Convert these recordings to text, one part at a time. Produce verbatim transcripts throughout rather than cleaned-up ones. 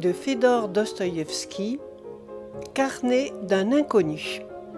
de Fédor Dostoïevski, Carnet d'un inconnu.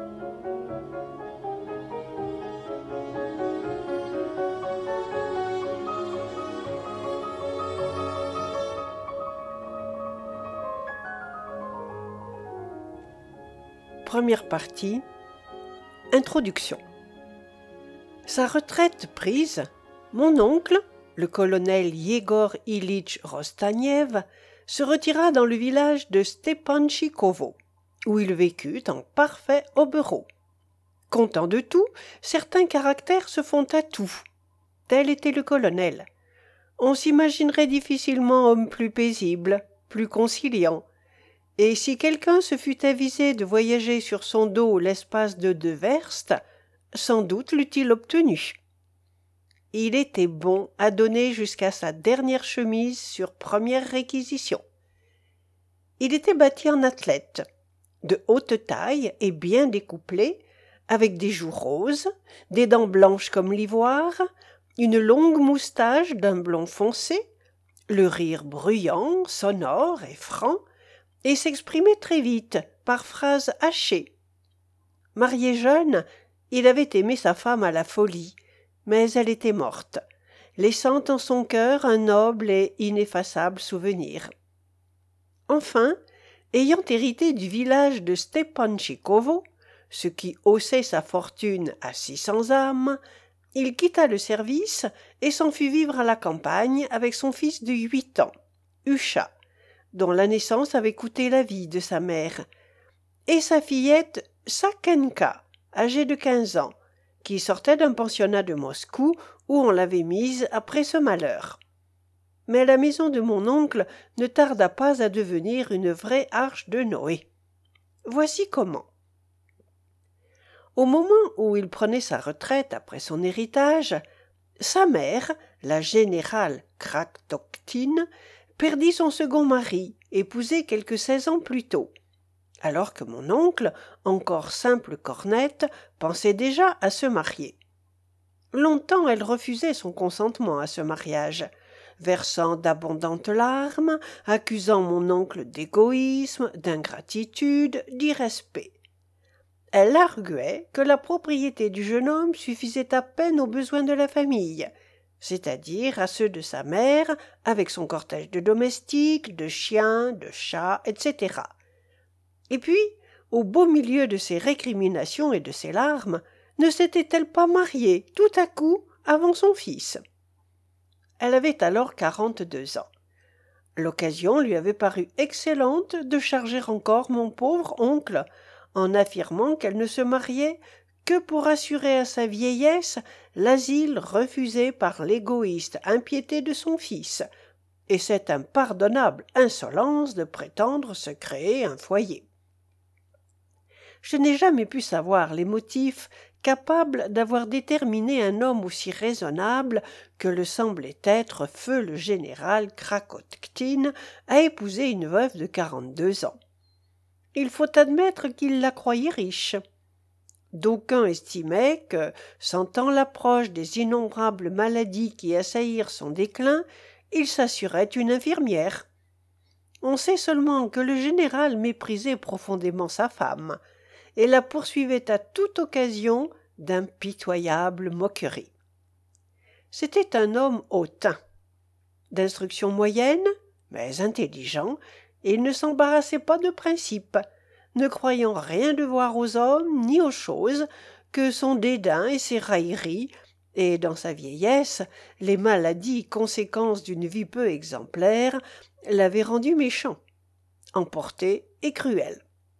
Première partie. Introduction. Sa retraite prise, mon oncle, le colonel Yegor Ilitch Rostaniev, se retira dans le village de Stepanchikovo, où il vécut en parfait hobereau. Content de tout, certains caractères se font à tout. Tel était le colonel. On s'imaginerait difficilement homme plus paisible, plus conciliant. Et si quelqu'un se fût avisé de voyager sur son dos l'espace de deux verstes, sans doute l'eût-il obtenu. Il était bon à donner jusqu'à sa dernière chemise sur première réquisition. Il était bâti en athlète, de haute taille et bien découplé, avec des joues roses, des dents blanches comme l'ivoire, une longue moustache d'un blond foncé, le rire bruyant, sonore et franc, et s'exprimait très vite, par phrases hachées. Marié jeune, il avait aimé sa femme à la folie, mais elle était morte, laissant en son cœur un noble et ineffaçable souvenir. Enfin, ayant hérité du village de Stepanchikovo, ce qui haussait sa fortune à six cents âmes, il quitta le service et s'en fut vivre à la campagne avec son fils de huit ans, Usha, dont la naissance avait coûté la vie de sa mère, et sa fillette Sakenka, âgée de quinze ans, qui sortait d'un pensionnat de Moscou où on l'avait mise après ce malheur. Mais la maison de mon oncle ne tarda pas à devenir une vraie arche de Noé. Voici comment. Au moment où il prenait sa retraite après son héritage, sa mère, la générale Kraktoktine, perdit son second mari, épousé quelques seize ans plus tôt, alors que mon oncle, encore simple cornette, pensait déjà à se marier. Longtemps elle refusait son consentement à ce mariage, versant d'abondantes larmes, accusant mon oncle d'égoïsme, d'ingratitude, d'irrespect. Elle arguait que la propriété du jeune homme suffisait à peine aux besoins de la famille, c'est-à-dire à ceux de sa mère, avec son cortège de domestiques, de chiens, de chats, et cetera. Et puis, au beau milieu de ses récriminations et de ses larmes, ne s'était-elle pas mariée, tout à coup, avant son fils? Elle avait alors quarante-deux ans. L'occasion lui avait paru excellente de charger encore mon pauvre oncle, en affirmant qu'elle ne se mariait que pour assurer à sa vieillesse l'asile refusé par l'égoïste impiété de son fils, et cette impardonnable insolence de prétendre se créer un foyer. Je n'ai jamais pu savoir les motifs capables d'avoir déterminé un homme aussi raisonnable que le semblait être feu le général Krakotkin à épouser une veuve de quarante-deux ans. Il faut admettre qu'il la croyait riche. D'aucuns estimaient que, sentant l'approche des innombrables maladies qui assaillirent son déclin, il s'assurait une infirmière. On sait seulement que le général méprisait profondément sa femme, et la poursuivait à toute occasion d'impitoyables moqueries. C'était un homme hautain, d'instruction moyenne, mais intelligent, et il ne s'embarrassait pas de principes, ne croyant rien devoir aux hommes ni aux choses que son dédain et ses railleries, et dans sa vieillesse, les maladies conséquences d'une vie peu exemplaire, l'avaient rendu méchant, emporté et cruel.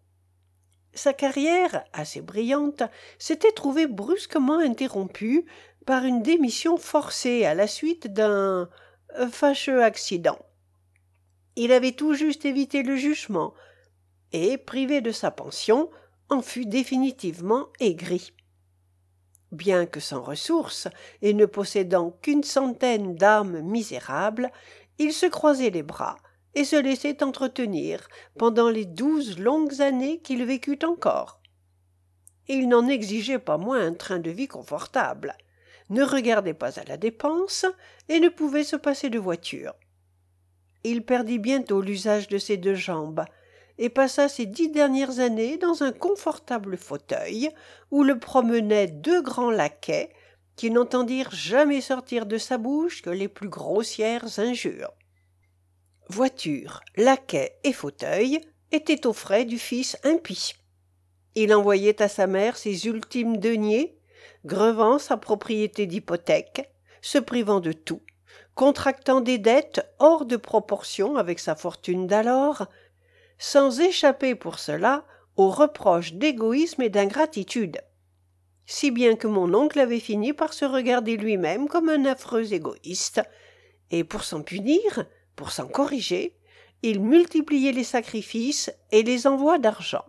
Sa carrière, assez brillante, s'était trouvée brusquement interrompue par une démission forcée à la suite d'un fâcheux accident. Il avait tout juste évité le jugement, et, privé de sa pension, en fut définitivement aigri. Bien que sans ressources, et ne possédant qu'une centaine d'âmes misérables, il se croisait les bras, et se laissait entretenir pendant les douze longues années qu'il vécut encore. Il n'en exigeait pas moins un train de vie confortable, ne regardait pas à la dépense, et ne pouvait se passer de voiture. Il perdit bientôt l'usage de ses deux jambes et passa ses dix dernières années dans un confortable fauteuil où le promenaient deux grands laquais qui n'entendirent jamais sortir de sa bouche que les plus grossières injures. Voiture, laquais et fauteuil étaient aux frais du fils impie. Il envoyait à sa mère ses ultimes deniers, grevant sa propriété d'hypothèque, se privant de tout, contractant des dettes hors de proportion avec sa fortune d'alors, sans échapper pour cela aux reproches d'égoïsme et d'ingratitude, si bien que mon oncle avait fini par se regarder lui-même comme un affreux égoïste, et pour s'en punir, pour s'en corriger, il multipliait les sacrifices et les envois d'argent.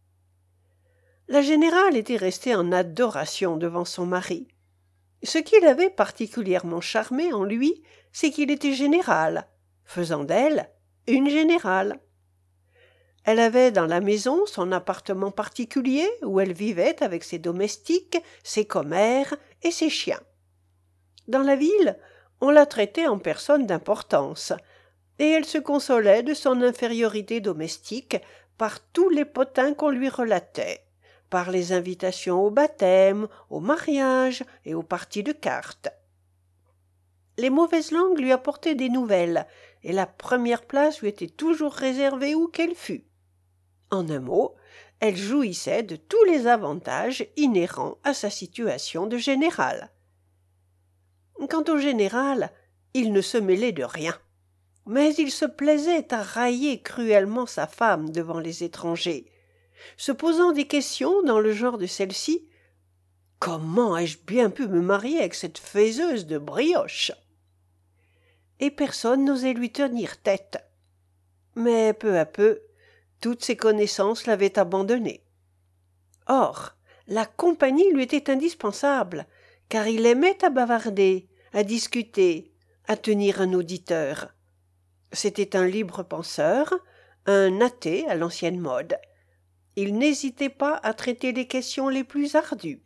La générale était restée en adoration devant son mari. Ce qui l'avait particulièrement charmé en lui, c'est qu'il était général, faisant d'elle une générale. Elle avait dans la maison son appartement particulier où elle vivait avec ses domestiques, ses commères et ses chiens. Dans la ville, on la traitait en personne d'importance, et elle se consolait de son infériorité domestique par tous les potins qu'on lui relatait, par les invitations au baptême, au mariage et aux parties de cartes. Les mauvaises langues lui apportaient des nouvelles, et la première place lui était toujours réservée où qu'elle fût. En un mot, elle jouissait de tous les avantages inhérents à sa situation de général. Quant au général, il ne se mêlait de rien, mais il se plaisait à railler cruellement sa femme devant les étrangers, se posant des questions dans le genre de celle-ci. « Comment ai-je bien pu me marier avec cette faiseuse de brioche ?» Et personne n'osait lui tenir tête. Mais peu à peu, toutes ses connaissances l'avaient abandonné. Or, la compagnie lui était indispensable, car il aimait à bavarder, à discuter, à tenir un auditeur. C'était un libre penseur, un athée à l'ancienne mode. Il n'hésitait pas à traiter les questions les plus ardues.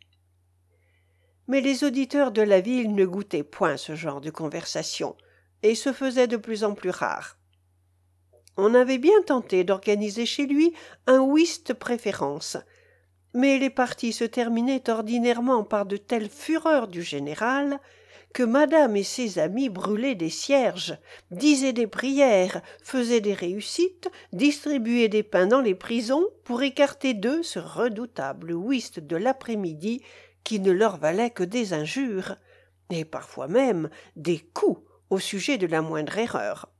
Mais les auditeurs de la ville ne goûtaient point ce genre de conversation, et se faisaient de plus en plus rares. On avait bien tenté d'organiser chez lui un whist préférence, mais les parties se terminaient ordinairement par de telles fureurs du général que madame et ses amis brûlaient des cierges, disaient des prières, faisaient des réussites, distribuaient des pains dans les prisons pour écarter d'eux ce redoutable whist de l'après-midi qui ne leur valait que des injures, et parfois même des coups au sujet de la moindre erreur.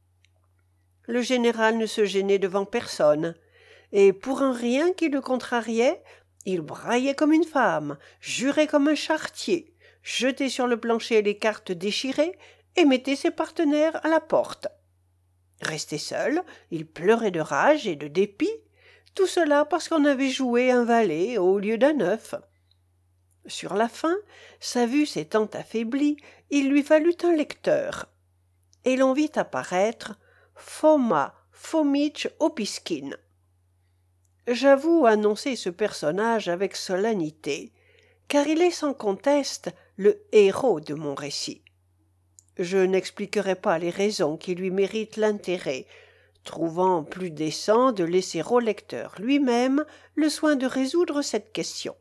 Le général ne se gênait devant personne, et pour un rien qui le contrariait, il braillait comme une femme, jurait comme un charretier, jetait sur le plancher les cartes déchirées et mettait ses partenaires à la porte. Resté seul, il pleurait de rage et de dépit, tout cela parce qu'on avait joué un valet au lieu d'un œuf. Sur la fin, sa vue s'étant affaiblie, il lui fallut un lecteur, et l'on vit apparaître Foma Fomitch Opiskin. J'avoue annoncer ce personnage avec solennité, car il est sans conteste le héros de mon récit. Je n'expliquerai pas les raisons qui lui méritent l'intérêt, trouvant plus décent de laisser au lecteur lui-même le soin de résoudre cette question.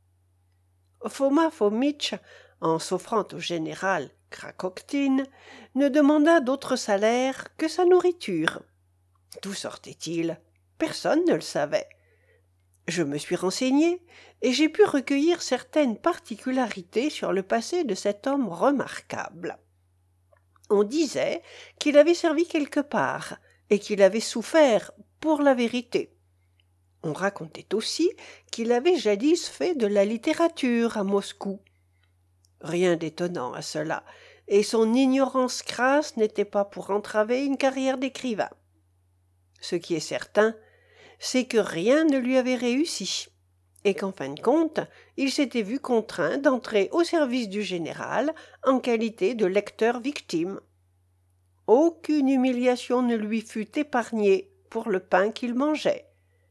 Foma Fomitch, en s'offrant au général Krakoktin, ne demanda d'autre salaire que sa nourriture. D'où sortait-il? Personne ne le savait. Je me suis renseigné, et j'ai pu recueillir certaines particularités sur le passé de cet homme remarquable. On disait qu'il avait servi quelque part, et qu'il avait souffert pour la vérité. On racontait aussi qu'il avait jadis fait de la littérature à Moscou. Rien d'étonnant à cela, et son ignorance crasse n'était pas pour entraver une carrière d'écrivain. Ce qui est certain, c'est que rien ne lui avait réussi, et qu'en fin de compte, il s'était vu contraint d'entrer au service du général en qualité de lecteur victime. Aucune humiliation ne lui fut épargnée pour le pain qu'il mangeait.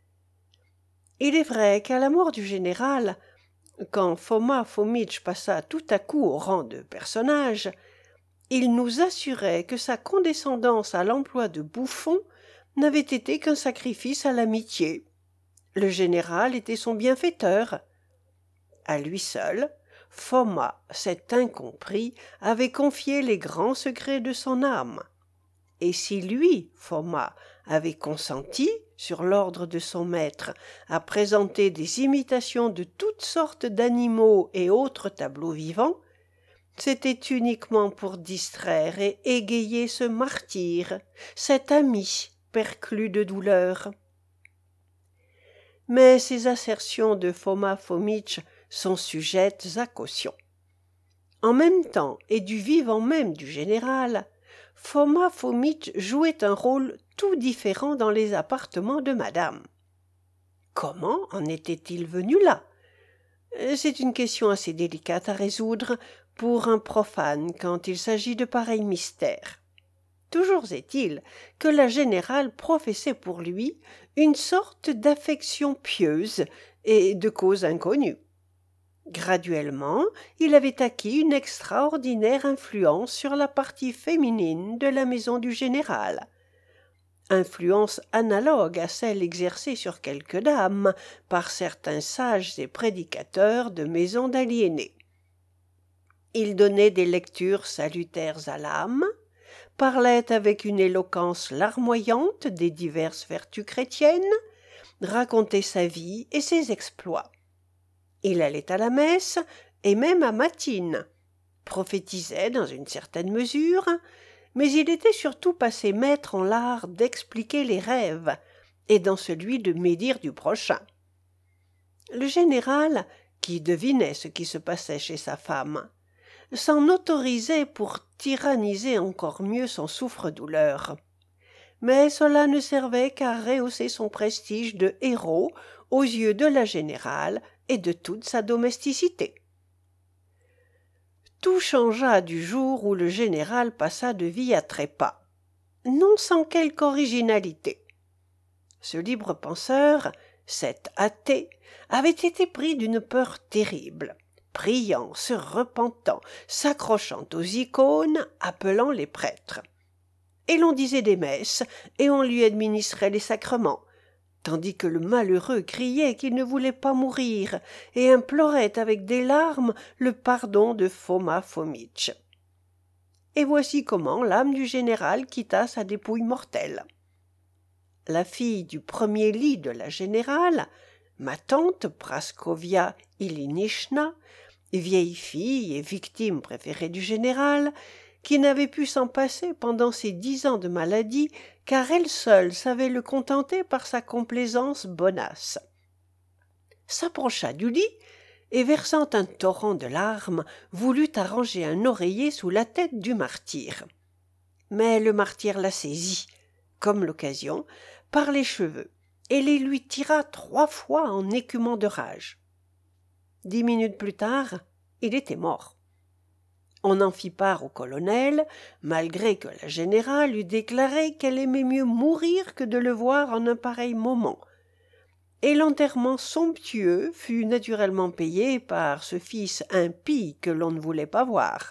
Il est vrai qu'à la mort du général, quand Foma Fomitch passa tout à coup au rang de personnage, il nous assurait que sa condescendance à l'emploi de bouffon n'avait été qu'un sacrifice à l'amitié. Le général était son bienfaiteur. À lui seul, Foma, cet incompris, avait confié les grands secrets de son âme. Et si lui, Foma, avait consenti, sur l'ordre de son maître, à présenter des imitations de toutes sortes d'animaux et autres tableaux vivants, c'était uniquement pour distraire et égayer ce martyr, cet ami perclus de douleur. Mais ces assertions de Foma Fomitch sont sujettes à caution. En même temps et du vivant même du général, Foma Fomitch jouait un rôle tout différent dans les appartements de madame. Comment en était-il venu là? C'est une question assez délicate à résoudre pour un profane quand il s'agit de pareils mystères. Toujours est-il que la générale professait pour lui une sorte d'affection pieuse et de cause inconnue. Graduellement, il avait acquis une extraordinaire influence sur la partie féminine de la maison du général. Influence analogue à celle exercée sur quelques dames par certains sages et prédicateurs de maisons d'aliénés. Il donnait des lectures salutaires à l'âme, parlait avec une éloquence larmoyante des diverses vertus chrétiennes, racontait sa vie et ses exploits. Il allait à la messe et même à matines, prophétisait dans une certaine mesure, mais il était surtout passé maître en l'art d'expliquer les rêves et dans celui de médire du prochain. Le général, qui devinait ce qui se passait chez sa femme, s'en autorisait pour tyranniser encore mieux son souffre-douleur. Mais cela ne servait qu'à rehausser son prestige de héros aux yeux de la générale et de toute sa domesticité. Tout changea du jour où le général passa de vie à trépas, non sans quelque originalité. Ce libre penseur, cet athée, avait été pris d'une peur terrible, priant, se repentant, s'accrochant aux icônes, appelant les prêtres. Et l'on disait des messes, et on lui administrait les sacrements, tandis que le malheureux criait qu'il ne voulait pas mourir et implorait avec des larmes le pardon de Foma Fomitch. Et voici comment l'âme du général quitta sa dépouille mortelle. La fille du premier lit de la générale, ma tante Praskovia Ilinichna, vieille fille et victime préférée du général, qui n'avait pu s'en passer pendant ses dix ans de maladie, car elle seule savait le contenter par sa complaisance bonasse, s'approcha du lit et, versant un torrent de larmes, voulut arranger un oreiller sous la tête du martyr. Mais le martyr la saisit, comme l'occasion, par les cheveux, et les lui tira trois fois en écumant de rage. Dix minutes plus tard, il était mort. On en fit part au colonel, malgré que la générale eût déclaré qu'elle aimait mieux mourir que de le voir en un pareil moment. Et l'enterrement somptueux fut naturellement payé par ce fils impie que l'on ne voulait pas voir.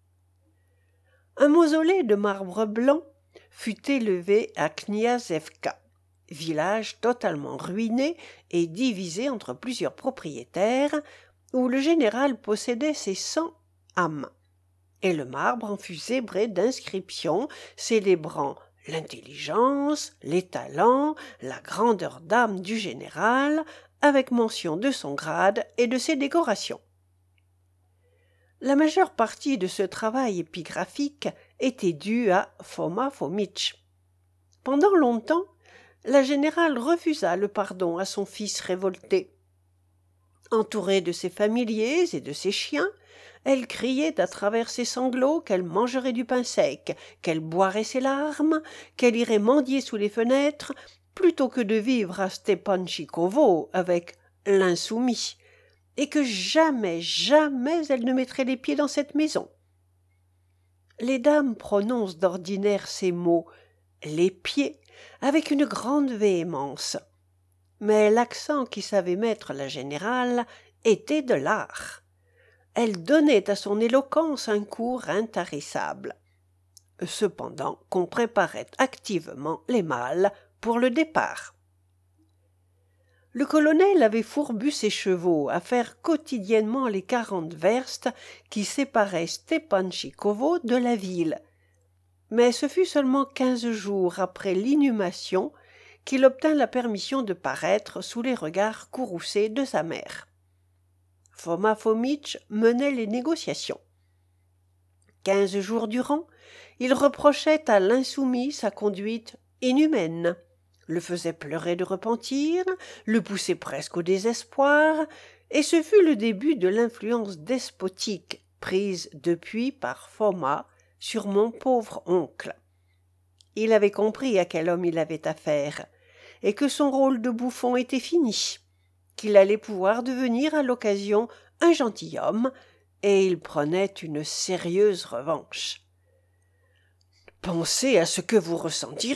Un mausolée de marbre blanc fut élevé à Kniazevka, village totalement ruiné et divisé entre plusieurs propriétaires, où le général possédait ses cent âmes. Et le marbre en fut zébré d'inscriptions célébrant l'intelligence, les talents, la grandeur d'âme du général, avec mention de son grade et de ses décorations. La majeure partie de ce travail épigraphique était due à Foma Fomitch. Pendant longtemps, la générale refusa le pardon à son fils révolté. Entourée de ses familiers et de ses chiens, elle criait à travers ses sanglots qu'elle mangerait du pain sec, qu'elle boirait ses larmes, qu'elle irait mendier sous les fenêtres, plutôt que de vivre à Stepanchikovo avec l'insoumis, et que jamais, jamais elle ne mettrait les pieds dans cette maison. Les dames prononcent d'ordinaire ces mots « les pieds » avec une grande véhémence, mais l'accent qui savait mettre la générale était de l'art. elle donnait à son éloquence un cours intarissable. Cependant qu'on préparait activement les malles pour le départ. Le colonel avait fourbu ses chevaux à faire quotidiennement les quarante verstes qui séparaient Stepanchikovo de la ville, mais ce fut seulement quinze jours après l'inhumation qu'il obtint la permission de paraître sous les regards courroucés de sa mère. Foma Fomitch menait les négociations. Quinze jours durant, il reprochait à l'insoumis sa conduite inhumaine, le faisait pleurer de repentir, le poussait presque au désespoir, et ce fut le début de l'influence despotique prise depuis par Foma sur mon pauvre oncle. Il avait compris à quel homme il avait affaire, et que son rôle de bouffon était fini, qu'il allait pouvoir devenir à l'occasion un gentilhomme, et il prenait une sérieuse revanche. « Pensez à ce que vous ressentirez, »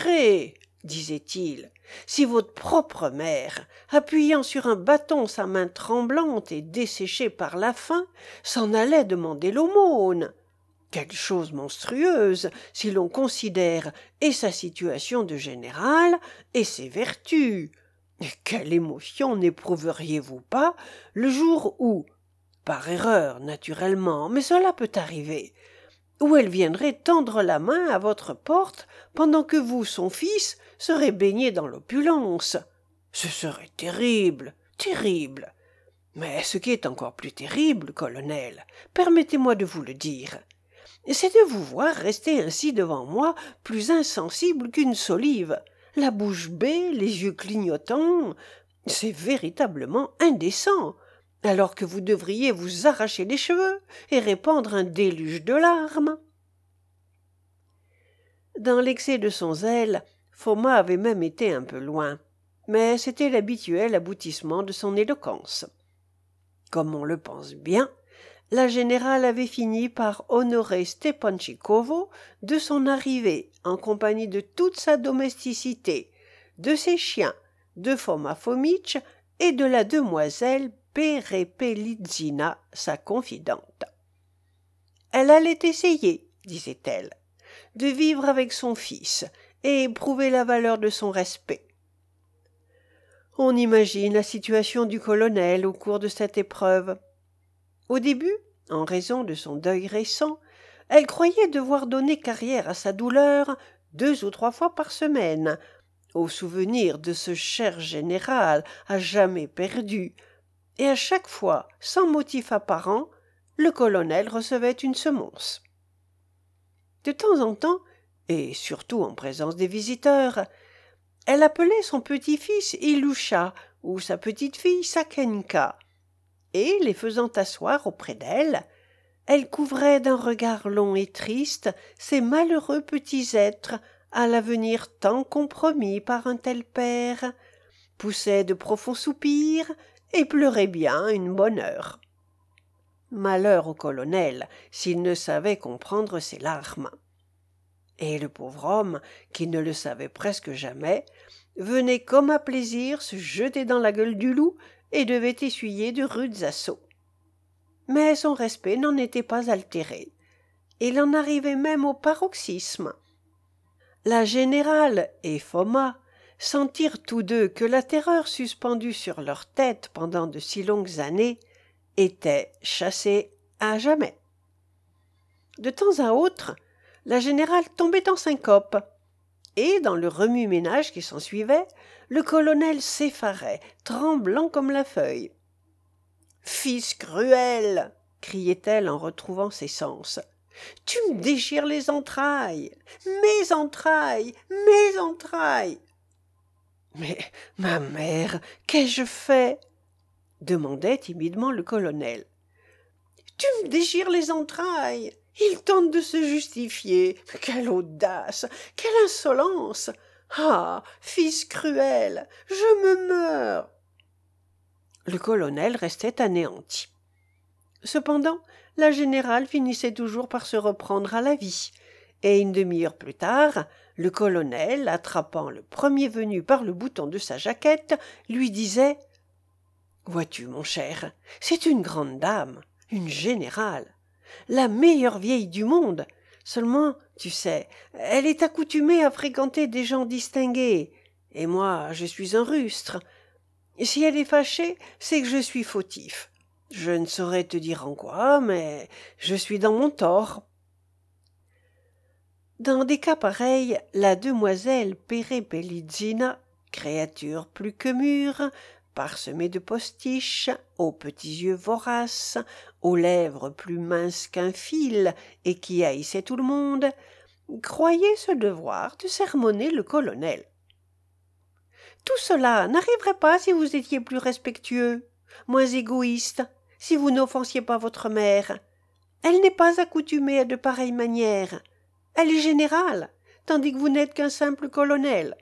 disait-il, « si votre propre mère, appuyant sur un bâton sa main tremblante et desséchée par la faim, s'en allait demander l'aumône. Quelle chose monstrueuse, si l'on considère et sa situation de général et ses vertus. Et quelle émotion n'éprouveriez-vous pas le jour où, par erreur naturellement, mais cela peut arriver, où elle viendrait tendre la main à votre porte pendant que vous, son fils, serez baigné dans l'opulence. Ce serait terrible, terrible. Mais ce qui est encore plus terrible, colonel, permettez-moi de vous le dire, c'est de vous voir rester ainsi devant moi, plus insensible qu'une solive, la bouche bée, les yeux clignotants. C'est véritablement indécent, alors que vous devriez vous arracher les cheveux et répandre un déluge de larmes. » Dans l'excès de son zèle, Foma avait même été un peu loin, mais c'était l'habituel aboutissement de son éloquence. Comme on le pense bien, la générale avait fini par honorer Stepanchikovo de son arrivée en compagnie de toute sa domesticité, de ses chiens, de Foma Fomitch et de la demoiselle Perepelitzina, sa confidente. Elle allait essayer, disait-elle, de vivre avec son fils et éprouver la valeur de son respect. On imagine la situation du colonel au cours de cette épreuve. Au début, en raison de son deuil récent, elle croyait devoir donner carrière à sa douleur deux ou trois fois par semaine, au souvenir de ce cher général à jamais perdu, et à chaque fois, sans motif apparent, le colonel recevait une semonce. De temps en temps, et surtout en présence des visiteurs, elle appelait son petit-fils Ilusha ou sa petite-fille Sakenka, et, les faisant asseoir auprès d'elle, elle couvrait d'un regard long et triste ces malheureux petits êtres à l'avenir tant compromis par un tel père, poussait de profonds soupirs et pleurait bien une bonne heure. Malheur au colonel s'il ne savait comprendre ses larmes. Et le pauvre homme, qui ne le savait presque jamais, venait comme à plaisir se jeter dans la gueule du loup et devait essuyer de rudes assauts. Mais son respect n'en était pas altéré. Il en arrivait même au paroxysme. La générale et Foma sentirent tous deux que la terreur suspendue sur leur tête pendant de si longues années était chassée à jamais. De temps à autre, la générale tombait en syncope, et dans le remue-ménage qui s'ensuivait, le colonel s'effarait, tremblant comme la feuille. « Fils cruel !» criait-elle en retrouvant ses sens. « Tu me déchires les entrailles, mes entrailles, mes entrailles !»« Mais, ma mère, qu'ai-je fait ?» demandait timidement le colonel. « Tu me déchires les entrailles ! Il tente de se justifier. Quelle audace! Quelle insolence! Ah, fils cruel, je me meurs !» Le colonel restait anéanti. Cependant, la générale finissait toujours par se reprendre à la vie, et une demi-heure plus tard, le colonel, attrapant le premier venu par le bouton de sa jaquette, lui disait « Vois-tu, mon cher, c'est une grande dame, Une générale, la meilleure vieille du monde. Seulement, tu sais, elle est accoutumée à fréquenter des gens distingués, et moi, je suis un rustre. Si elle est fâchée, c'est que je suis fautif. Je ne saurais te dire en quoi, mais je suis dans mon tort. Dans des cas pareils, la demoiselle Pérépélitzina, créature plus que mûre, parsemée de postiches, aux petits yeux voraces, aux lèvres plus minces qu'un fil et qui haïssait tout le monde, croyait ce devoir de sermonner le colonel. Tout cela n'arriverait pas si vous étiez plus respectueux, moins égoïste, si vous n'offensiez pas votre mère. Elle n'est pas accoutumée à de pareilles manières. Elle est générale, tandis que vous n'êtes qu'un simple colonel.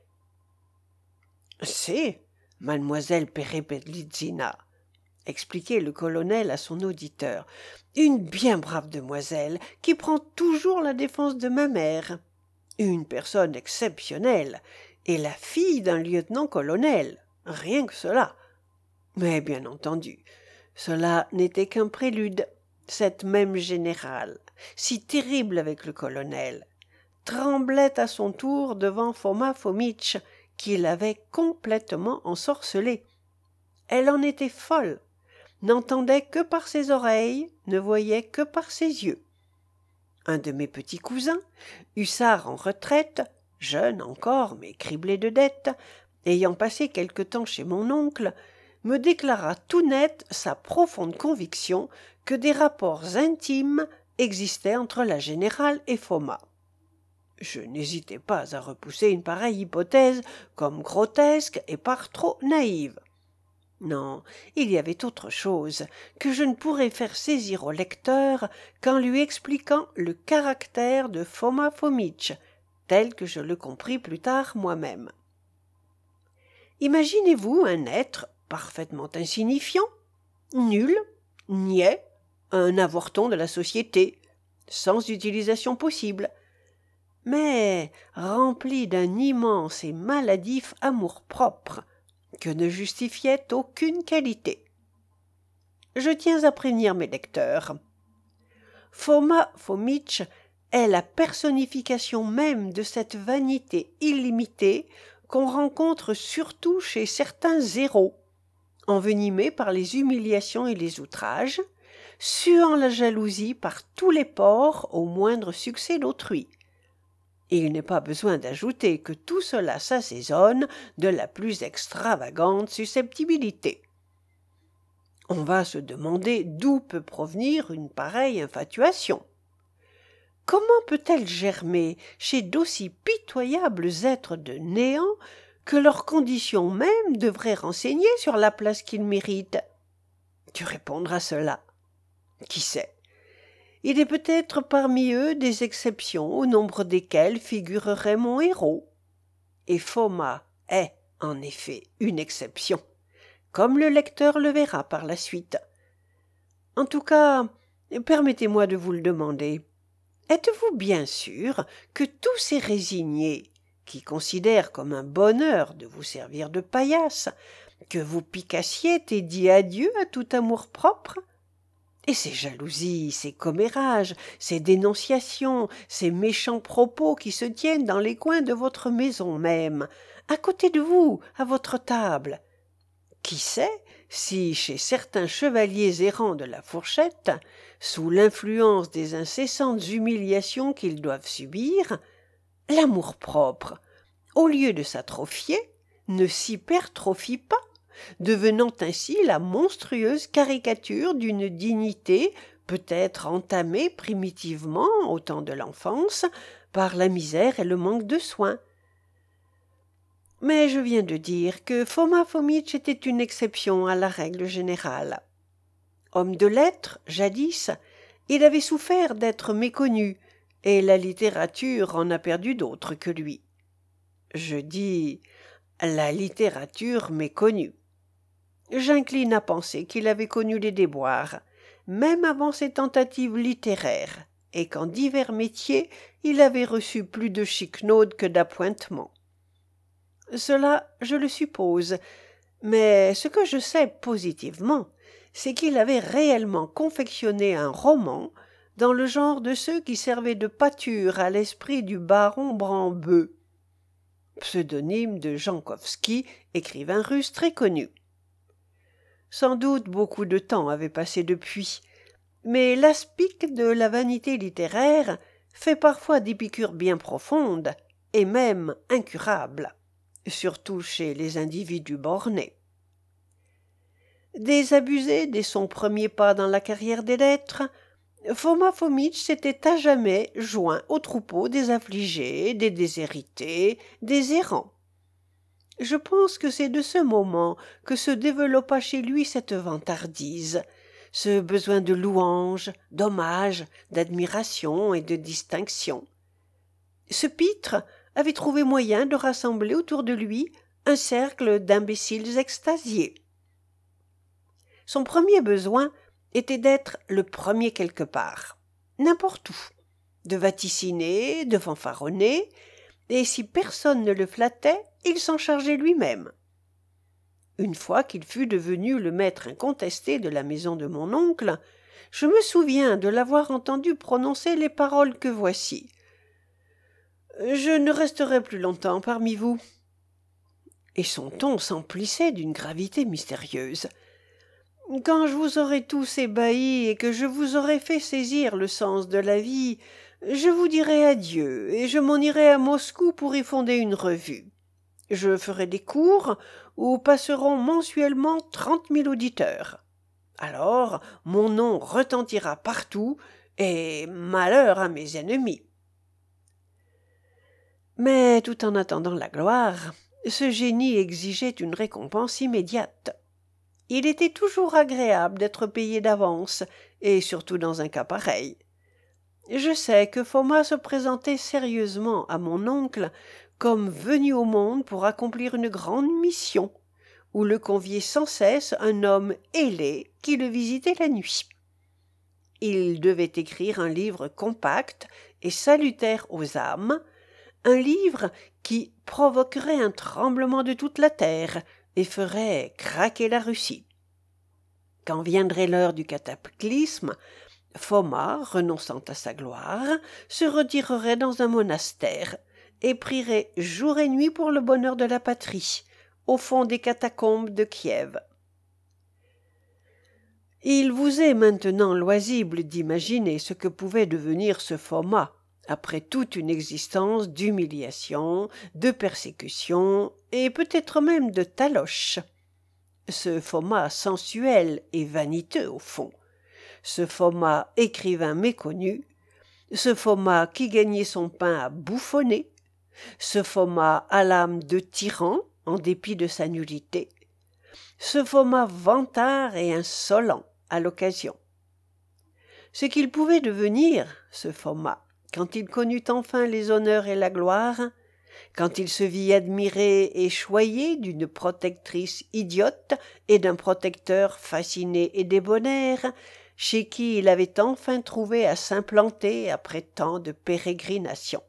C'est mademoiselle Pérépélitzina, expliquait le colonel à son auditeur, une bien brave demoiselle qui prend toujours la défense de ma mère. Une personne exceptionnelle, et la fille d'un lieutenant-colonel, rien que cela. Mais bien entendu, cela n'était qu'un prélude. Cette même générale, si terrible avec le colonel, tremblait à son tour devant Foma Fomitch, qui l'avait complètement ensorcelée. Elle en était folle, n'entendait que par ses oreilles, ne voyait que par ses yeux. Un de mes petits cousins, hussard en retraite, jeune encore mais criblé de dettes, ayant passé quelque temps chez mon oncle, me déclara tout net sa profonde conviction que des rapports intimes existaient entre la générale et Foma. Je n'hésitai pas à repousser une pareille hypothèse comme grotesque et par trop naïve. Non, il y avait autre chose que je ne pourrais faire saisir au lecteur qu'en lui expliquant le caractère de Foma Fomitch, tel que je le compris plus tard moi-même. Imaginez-vous un être parfaitement insignifiant, nul, niais, un avorton de la société, sans utilisation possible, mais rempli d'un immense et maladif amour-propre que ne justifiait aucune qualité. Je tiens à prévenir mes lecteurs. Foma Fomitch est la personnification même de cette vanité illimitée qu'on rencontre surtout chez certains zéros, envenimés par les humiliations et les outrages, suant la jalousie par tous les pores au moindre succès d'autrui. Et il n'est pas besoin d'ajouter que tout cela s'assaisonne de la plus extravagante susceptibilité. On va se demander d'où peut provenir une pareille infatuation. Comment peut-elle germer chez d'aussi pitoyables êtres de néant que leur condition même devrait renseigner sur la place qu'ils méritent? Tu répondras cela. Qui sait? Il est peut-être parmi eux des exceptions au nombre desquelles figurerait mon héros. Et Foma est, en effet, une exception, comme le lecteur le verra par la suite. En tout cas, permettez-moi de vous le demander. Êtes-vous bien sûr que tous ces résignés, qui considèrent comme un bonheur de vous servir de paillasse, que vous picassiez et dit adieu à tout amour-propre? Et ces jalousies, ces commérages, ces dénonciations, ces méchants propos qui se tiennent dans les coins de votre maison même, à côté de vous, à votre table. Qui sait si, chez certains chevaliers errants de la fourchette, sous l'influence des incessantes humiliations qu'ils doivent subir, l'amour-propre, au lieu de s'atrophier, ne s'hypertrophie pas, devenant ainsi la monstrueuse caricature d'une dignité peut-être entamée primitivement, au temps de l'enfance, par la misère et le manque de soins. Mais je viens de dire que Foma Fomitch était une exception à la règle générale. Homme de lettres, jadis, il avait souffert d'être méconnu, et la littérature en a perdu d'autres que lui. Je dis la littérature méconnue. J'incline à penser qu'il avait connu les déboires, même avant ses tentatives littéraires, et qu'en divers métiers il avait reçu plus de chiquenaude que d'appointements. Cela, je le suppose, mais ce que je sais positivement, c'est qu'il avait réellement confectionné un roman dans le genre de ceux qui servaient de pâture à l'esprit du baron Brambeux, pseudonyme de Jankowski, écrivain russe très connu. Sans doute beaucoup de temps avait passé depuis, mais l'aspic de la vanité littéraire fait parfois des piqûres bien profondes et même incurables, surtout chez les individus bornés. Désabusé dès son premier pas dans la carrière des lettres, Foma Fomitch s'était à jamais joint au troupeau des affligés, des déshérités, des errants. Je pense que c'est de ce moment que se développa chez lui cette vantardise, ce besoin de louange, d'hommage, d'admiration et de distinction. Ce pitre avait trouvé moyen de rassembler autour de lui un cercle d'imbéciles extasiés. Son premier besoin était d'être le premier quelque part, n'importe où, de vaticiner, de fanfaronner, et si personne ne le flattait, il s'en chargeait lui-même. Une fois qu'il fut devenu le maître incontesté de la maison de mon oncle, je me souviens de l'avoir entendu prononcer les paroles que voici. « Je ne resterai plus longtemps parmi vous. » Et son ton s'emplissait d'une gravité mystérieuse. « Quand je vous aurai tous ébahis et que je vous aurai fait saisir le sens de la vie, je vous dirai adieu et je m'en irai à Moscou pour y fonder une revue. Je ferai des cours où passeront mensuellement trente mille auditeurs. Alors mon nom retentira partout et malheur à mes ennemis. » Mais tout en attendant la gloire, ce génie exigeait une récompense immédiate. Il était toujours agréable d'être payé d'avance, et surtout dans un cas pareil. Je sais que Foma se présentait sérieusement à mon oncle comme venu au monde pour accomplir une grande mission, où le conviait sans cesse un homme ailé qui le visitait la nuit. Il devait écrire un livre compact et salutaire aux âmes, un livre qui provoquerait un tremblement de toute la terre et ferait craquer la Russie. Quand viendrait l'heure du cataclysme, Foma, renonçant à sa gloire, se retirerait dans un monastère et prierait jour et nuit pour le bonheur de la patrie, au fond des catacombes de Kiev. Il vous est maintenant loisible d'imaginer ce que pouvait devenir ce Foma après toute une existence d'humiliation, de persécution et peut-être même de taloche. Ce Foma sensuel et vaniteux au fond, ce Foma écrivain méconnu, ce Foma qui gagnait son pain à bouffonner, ce Foma à l'âme de tyran en dépit de sa nullité, ce Foma vantard et insolent à l'occasion. Ce qu'il pouvait devenir, ce Foma, quand il connut enfin les honneurs et la gloire, quand il se vit admiré et choyé d'une protectrice idiote et d'un protecteur fasciné et débonnaire, chez qui il avait enfin trouvé à s'implanter après tant de pérégrinations.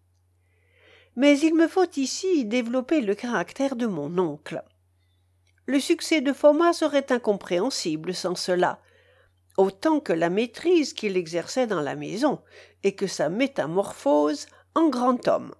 Mais il me faut ici développer le caractère de mon oncle. Le succès de Foma serait incompréhensible sans cela, autant que la maîtrise qu'il exerçait dans la maison et que sa métamorphose en grand homme.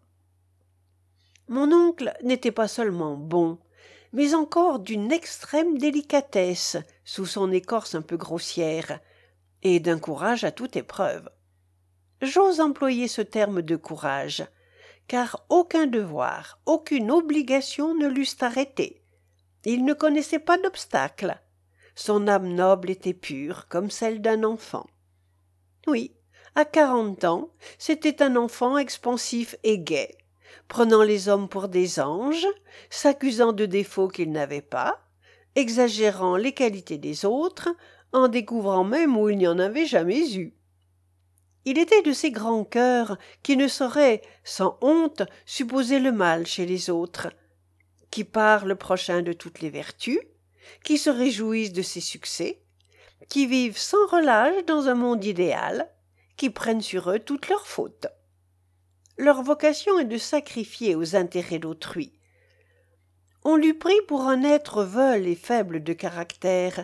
Mon oncle n'était pas seulement bon, mais encore d'une extrême délicatesse sous son écorce un peu grossière, et d'un courage à toute épreuve. J'ose employer ce terme de courage, car aucun devoir, aucune obligation ne l'eussent arrêté. Il ne connaissait pas d'obstacle. Son âme noble était pure, comme celle d'un enfant. Oui, à quarante ans, c'était un enfant expansif et gai, prenant les hommes pour des anges, s'accusant de défauts qu'ils n'avaient pas, exagérant les qualités des autres, en découvrant même où il n'y en avait jamais eu. Il était de ces grands cœurs qui ne sauraient, sans honte, supposer le mal chez les autres, qui parlent le prochain de toutes les vertus, qui se réjouissent de ses succès, qui vivent sans relâche dans un monde idéal, qui prennent sur eux toutes leurs fautes. Leur vocation est de sacrifier aux intérêts d'autrui. On l'eût pris pour un être veule et faible de caractère,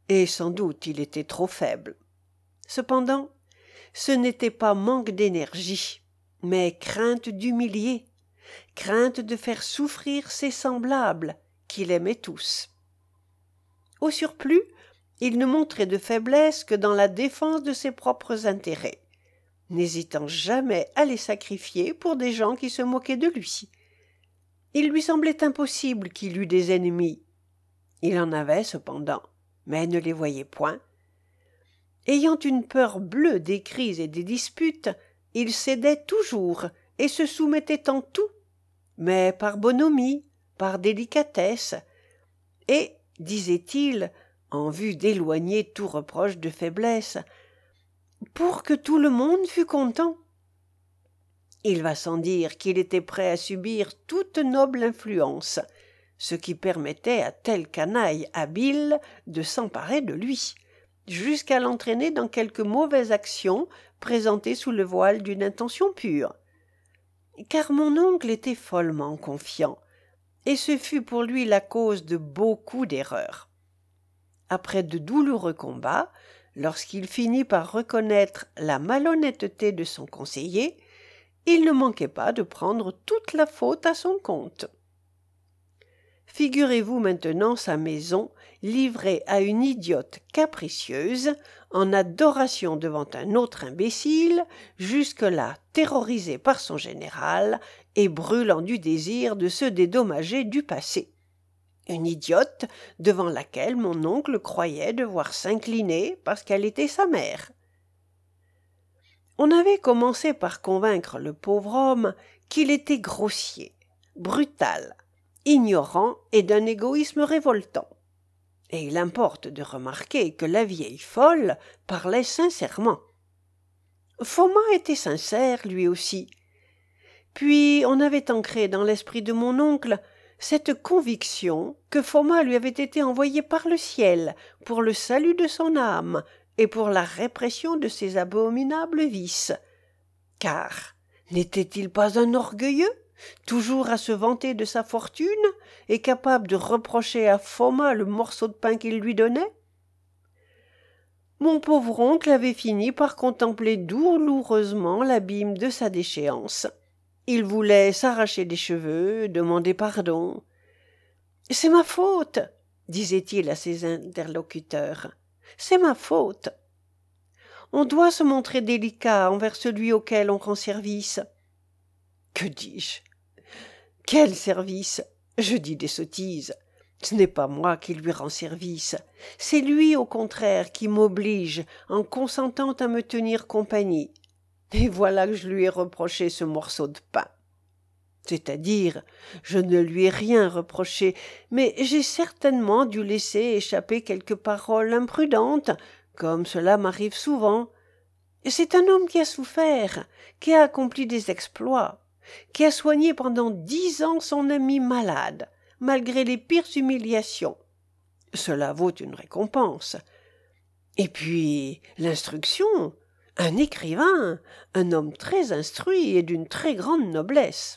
et sans doute il était trop faible. Cependant, ce n'était pas manque d'énergie, mais crainte d'humilier, crainte de faire souffrir ses semblables, qu'il aimait tous. Au surplus, il ne montrait de faiblesse que dans la défense de ses propres intérêts, n'hésitant jamais à les sacrifier pour des gens qui se moquaient de lui. Il lui semblait impossible qu'il eût des ennemis. Il en avait cependant, mais ne les voyait point. Ayant une peur bleue des crises et des disputes, il cédait toujours et se soumettait en tout, mais par bonhomie, par délicatesse, et, disait-il, en vue d'éloigner tout reproche de faiblesse, pour que tout le monde fût content. Il va sans dire qu'il était prêt à subir toute noble influence, ce qui permettait à tel canaille habile de s'emparer de lui, jusqu'à l'entraîner dans quelque mauvaise action présentée sous le voile d'une intention pure. Car mon oncle était follement confiant, et ce fut pour lui la cause de beaucoup d'erreurs. Après de douloureux combats, lorsqu'il finit par reconnaître la malhonnêteté de son conseiller, il ne manquait pas de prendre toute la faute à son compte. Figurez-vous maintenant sa maison livrée à une idiote capricieuse, en adoration devant un autre imbécile, jusque-là terrorisée par son général et brûlant du désir de se dédommager du passé. Une idiote devant laquelle mon oncle croyait devoir s'incliner parce qu'elle était sa mère. On avait commencé par convaincre le pauvre homme qu'il était grossier, brutal, ignorant et d'un égoïsme révoltant. Et il importe de remarquer que la vieille folle parlait sincèrement. Foma était sincère, lui aussi. Puis on avait ancré dans l'esprit de mon oncle cette conviction que Foma lui avait été envoyé par le ciel pour le salut de son âme et pour la répression de ses abominables vices. Car n'était-il pas un orgueilleux, toujours à se vanter de sa fortune et capable de reprocher à Foma le morceau de pain qu'il lui donnait? Mon pauvre oncle avait fini par contempler douloureusement l'abîme de sa déchéance. Il voulait s'arracher les cheveux, demander pardon. « C'est ma faute, » disait-il à ses interlocuteurs. « C'est ma faute. On doit se montrer délicat envers celui auquel on rend service. » Que dis-je? Quel service? Je dis des sottises. Ce n'est pas moi qui lui rends service. C'est lui, au contraire, qui m'oblige en consentant à me tenir compagnie. Et voilà que je lui ai reproché ce morceau de pain. C'est-à-dire, je ne lui ai rien reproché, mais j'ai certainement dû laisser échapper quelques paroles imprudentes, comme cela m'arrive souvent. C'est un homme qui a souffert, qui a accompli des exploits, qui a soigné pendant dix ans son ami malade, malgré les pires humiliations. Cela vaut une récompense. Et puis, l'instruction, un écrivain, un homme très instruit et d'une très grande noblesse.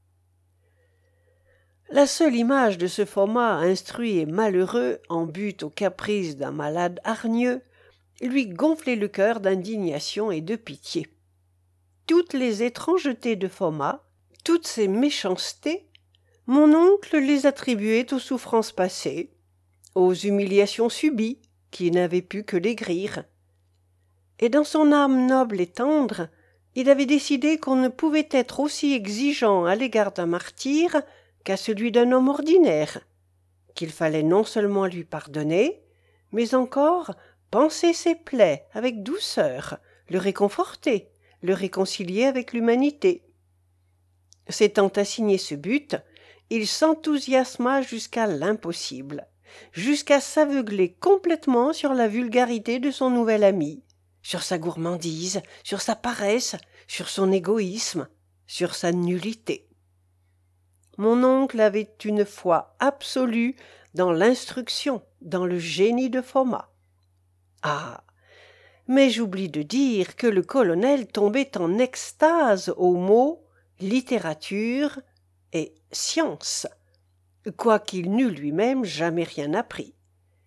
La seule image de ce Foma instruit et malheureux, en butte aux caprices d'un malade hargneux, lui gonflait le cœur d'indignation et de pitié. Toutes les étrangetés de Foma, toutes ses méchancetés, mon oncle les attribuait aux souffrances passées, aux humiliations subies, qui n'avaient pu que l'aigrir. Et dans son âme noble et tendre, il avait décidé qu'on ne pouvait être aussi exigeant à l'égard d'un martyr qu'à celui d'un homme ordinaire, qu'il fallait non seulement lui pardonner, mais encore panser ses plaies avec douceur, le réconforter, le réconcilier avec l'humanité. S'étant assigné ce but, il s'enthousiasma jusqu'à l'impossible, jusqu'à s'aveugler complètement sur la vulgarité de son nouvel ami, sur sa gourmandise, sur sa paresse, sur son égoïsme, sur sa nullité. Mon oncle avait une foi absolue dans l'instruction, dans le génie de Foma. Ah, mais j'oublie de dire que le colonel tombait en extase aux mots littérature et science, quoiqu'il n'eût lui-même jamais rien appris.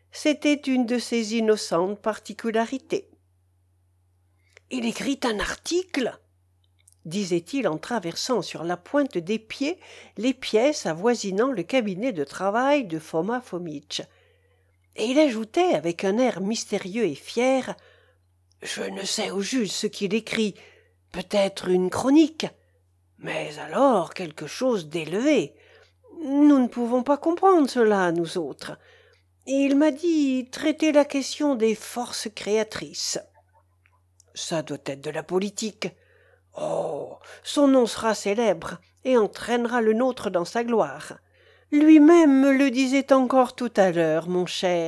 C'était une de ses innocentes particularités. « Il écrit un article ?» disait-il en traversant sur la pointe des pieds les pièces avoisinant le cabinet de travail de Foma Fomitch. Et il ajoutait avec un air mystérieux et fier « Je ne sais au juste ce qu'il écrit, peut-être une chronique, mais alors quelque chose d'élevé. Nous ne pouvons pas comprendre cela, nous autres. Il m'a dit traiter la question des forces créatrices. Ça doit être de la politique. Oh, son nom sera célèbre et entraînera le nôtre dans sa gloire. Lui-même me le disait encore tout à l'heure, mon cher. »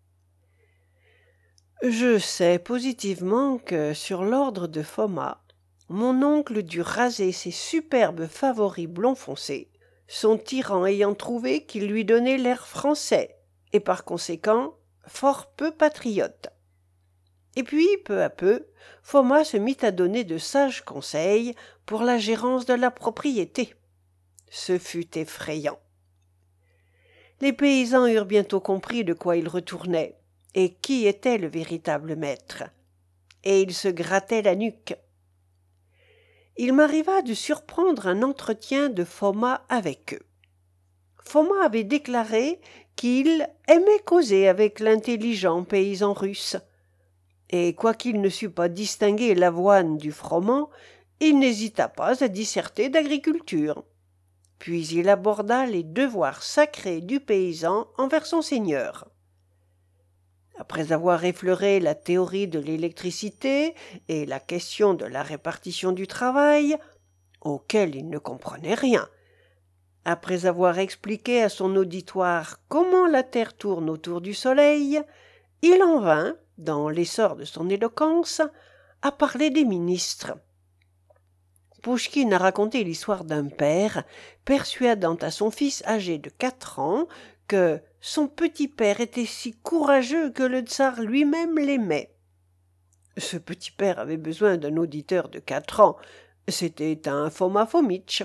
Je sais positivement que, sur l'ordre de Foma, mon oncle dut raser ses superbes favoris blond foncé, son tyran ayant trouvé qu'il lui donnait l'air français, et par conséquent fort peu patriote. Et puis, peu à peu, Foma se mit à donner de sages conseils pour la gérance de la propriété. Ce fut effrayant. Les paysans eurent bientôt compris de quoi il retournait, et qui était le véritable maître. Et ils se grattaient la nuque. Il m'arriva de surprendre un entretien de Foma avec eux. Foma avait déclaré qu'il aimait causer avec l'intelligent paysan russe, et quoiqu'il ne sût pas distinguer l'avoine du froment, il n'hésita pas à disserter d'agriculture. Puis il aborda les devoirs sacrés du paysan envers son seigneur. Après avoir effleuré la théorie de l'électricité et la question de la répartition du travail, auquel il ne comprenait rien, après avoir expliqué à son auditoire comment la Terre tourne autour du Soleil, il en vint, dans l'essor de son éloquence, à parler des ministres. Pouchkine a raconté l'histoire d'un père persuadant à son fils âgé de quatre ans que son petit père était si courageux que le tsar lui-même l'aimait. Ce petit père avait besoin d'un auditeur de quatre ans. C'était un Foma Fomitch.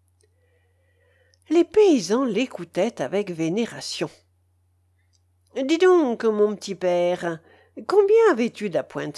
Les paysans l'écoutaient avec vénération. « Dis donc, mon petit père, combien avais-tu d'appointements »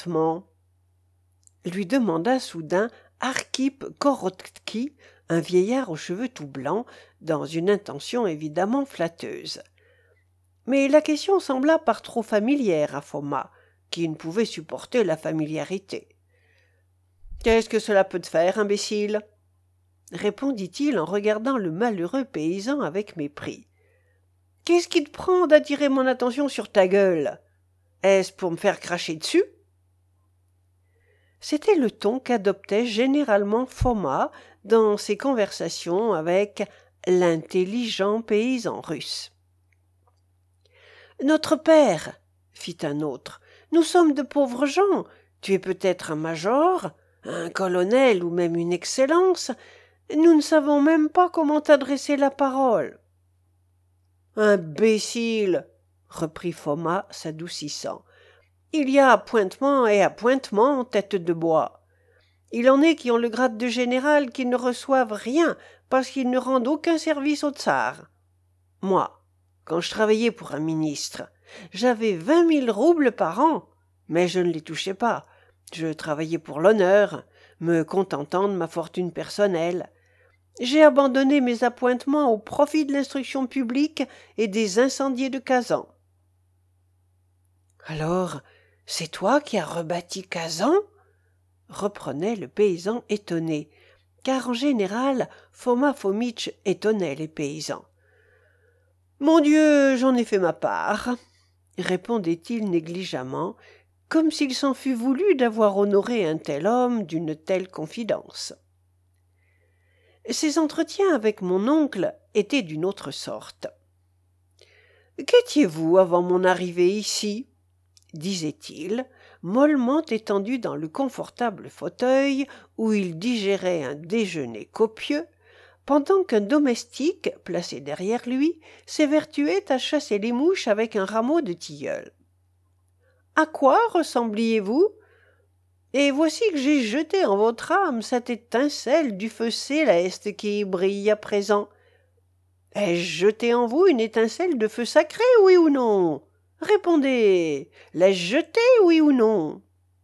lui demanda soudain Arkhip Korotki, un vieillard aux cheveux tout blancs, dans une intention évidemment flatteuse. Mais la question sembla par trop familière à Foma, qui ne pouvait supporter la familiarité. « Qu'est-ce que cela peut te faire, imbécile » répondit-il en regardant le malheureux paysan avec mépris. « Qu'est-ce qui te prend d'attirer mon attention sur ta gueule? Est-ce pour me faire cracher dessus ?» C'était le ton qu'adoptait généralement Foma dans ses conversations avec l'intelligent paysan russe. « Notre père, fit un autre, nous sommes de pauvres gens. Tu es peut-être un major, un colonel ou même une excellence. Nous ne savons même pas comment t'adresser la parole. »« Imbécile, reprit Foma, s'adoucissant. Il y a appointement et appointement, tête de bois. Il en est qui ont le grade de général qui ne reçoivent rien parce qu'ils ne rendent aucun service au tsar. Moi, quand je travaillais pour un ministre, j'avais vingt mille roubles par an, mais je ne les touchais pas. Je travaillais pour l'honneur, me contentant de ma fortune personnelle. J'ai abandonné mes appointements au profit de l'instruction publique et des incendiés de Kazan. « Alors, c'est toi qui as rebâti Kazan ?» reprenait le paysan étonné, car en général, Foma Fomitch étonnait les paysans. « Mon Dieu, j'en ai fait ma part !» répondait-il négligemment, comme s'il s'en fût voulu d'avoir honoré un tel homme d'une telle confidence. Ces entretiens avec mon oncle étaient d'une autre sorte. « Qu'étiez-vous avant mon arrivée ici ?» disait-il, mollement étendu dans le confortable fauteuil où il digérait un déjeuner copieux, pendant qu'un domestique, placé derrière lui, s'évertuait à chasser les mouches avec un rameau de tilleul. « À quoi ressembliez-vous ? Et voici que j'ai jeté en votre âme cette étincelle du feu céleste qui brille à présent. Ai-je jeté en vous une étincelle de feu sacré, oui ou non ? Répondez, l'ai-je jeté, oui ou non?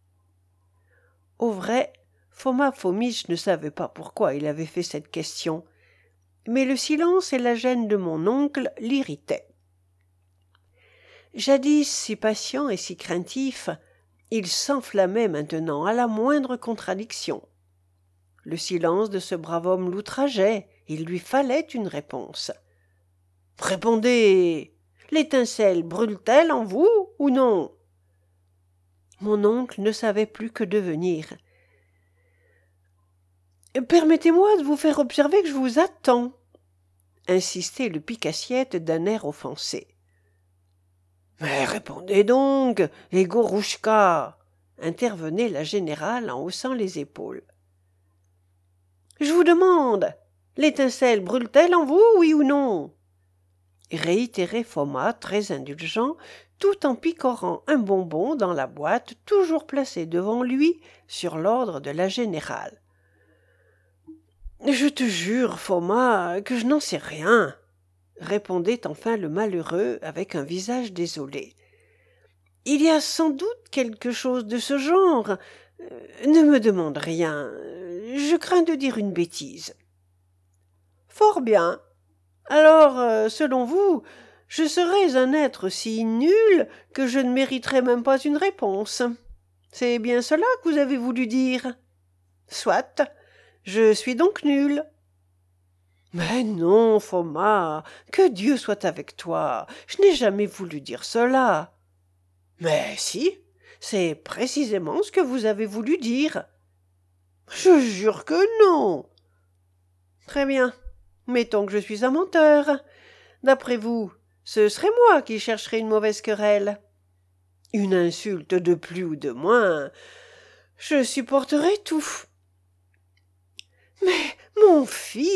Au vrai, Foma Fomitch ne savait pas pourquoi il avait fait cette question, mais le silence et la gêne de mon oncle l'irritaient. Jadis si patient et si craintif, il s'enflammait maintenant à la moindre contradiction. Le silence de ce brave homme l'outrageait, il lui fallait une réponse. « Répondez, l'étincelle brûle-t-elle en vous ou non ?» Mon oncle ne savait plus que devenir. « Permettez-moi de vous faire observer que je vous attends, » insistait le pique-assiette d'un air offensé. « Mais répondez donc, Egorouchka !» intervenait la générale en haussant les épaules. « Je vous demande, l'étincelle brûle-t-elle en vous, oui ou non ?» réitérait Foma, très indulgent, tout en picorant un bonbon dans la boîte toujours placée devant lui sur l'ordre de la générale. « Je te jure, Foma, que je n'en sais rien, » répondait enfin le malheureux avec un visage désolé. « Il y a sans doute quelque chose de ce genre. Ne me demande rien, je crains de dire une bêtise. »« Fort bien. Alors, selon vous, je serais un être si nul que je ne mériterais même pas une réponse. C'est bien cela que vous avez voulu dire. Soit, je suis donc nul. »« Mais non, Foma, que Dieu soit avec toi, je n'ai jamais voulu dire cela. »« Mais si, c'est précisément ce que vous avez voulu dire. »« Je jure que non. »« Très bien, mettons que je suis un menteur. D'après vous, ce serait moi qui chercherais une mauvaise querelle. Une insulte de plus ou de moins, je supporterai tout. »« Mais, mon fils !»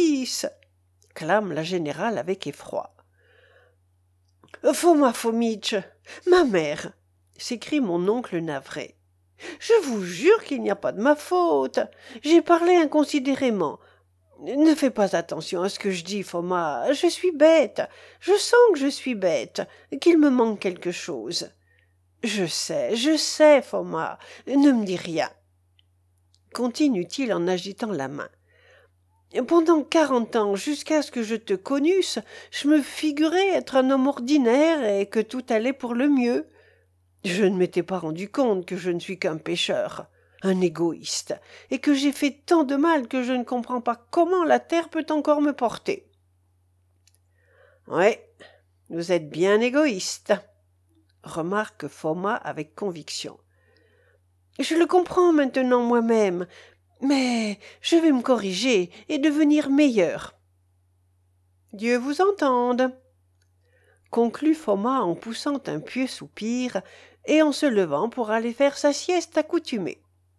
clame la générale avec effroi. « Foma Fomitch, ma mère !» s'écrie mon oncle navré. « Je vous jure qu'il n'y a pas de ma faute. J'ai parlé inconsidérément. Ne fais pas attention à ce que je dis, Foma. Je suis bête. Je sens que je suis bête, qu'il me manque quelque chose. Je sais, je sais, Foma. Ne me dis rien. » continue-t-il en agitant la main. Pendant quarante ans, jusqu'à ce que je te connusse, je me figurais être un homme ordinaire et que tout allait pour le mieux. Je ne m'étais pas rendu compte que je ne suis qu'un pécheur, un égoïste, et que j'ai fait tant de mal que je ne comprends pas comment la terre peut encore me porter. « Oui, vous êtes bien égoïste, » remarque Foma avec conviction. « Je le comprends maintenant moi-même, mais je vais me corriger et devenir meilleur. »« Dieu vous entende, » conclut Foma en poussant un pieux soupir et en se levant pour aller faire sa sieste accoutumée.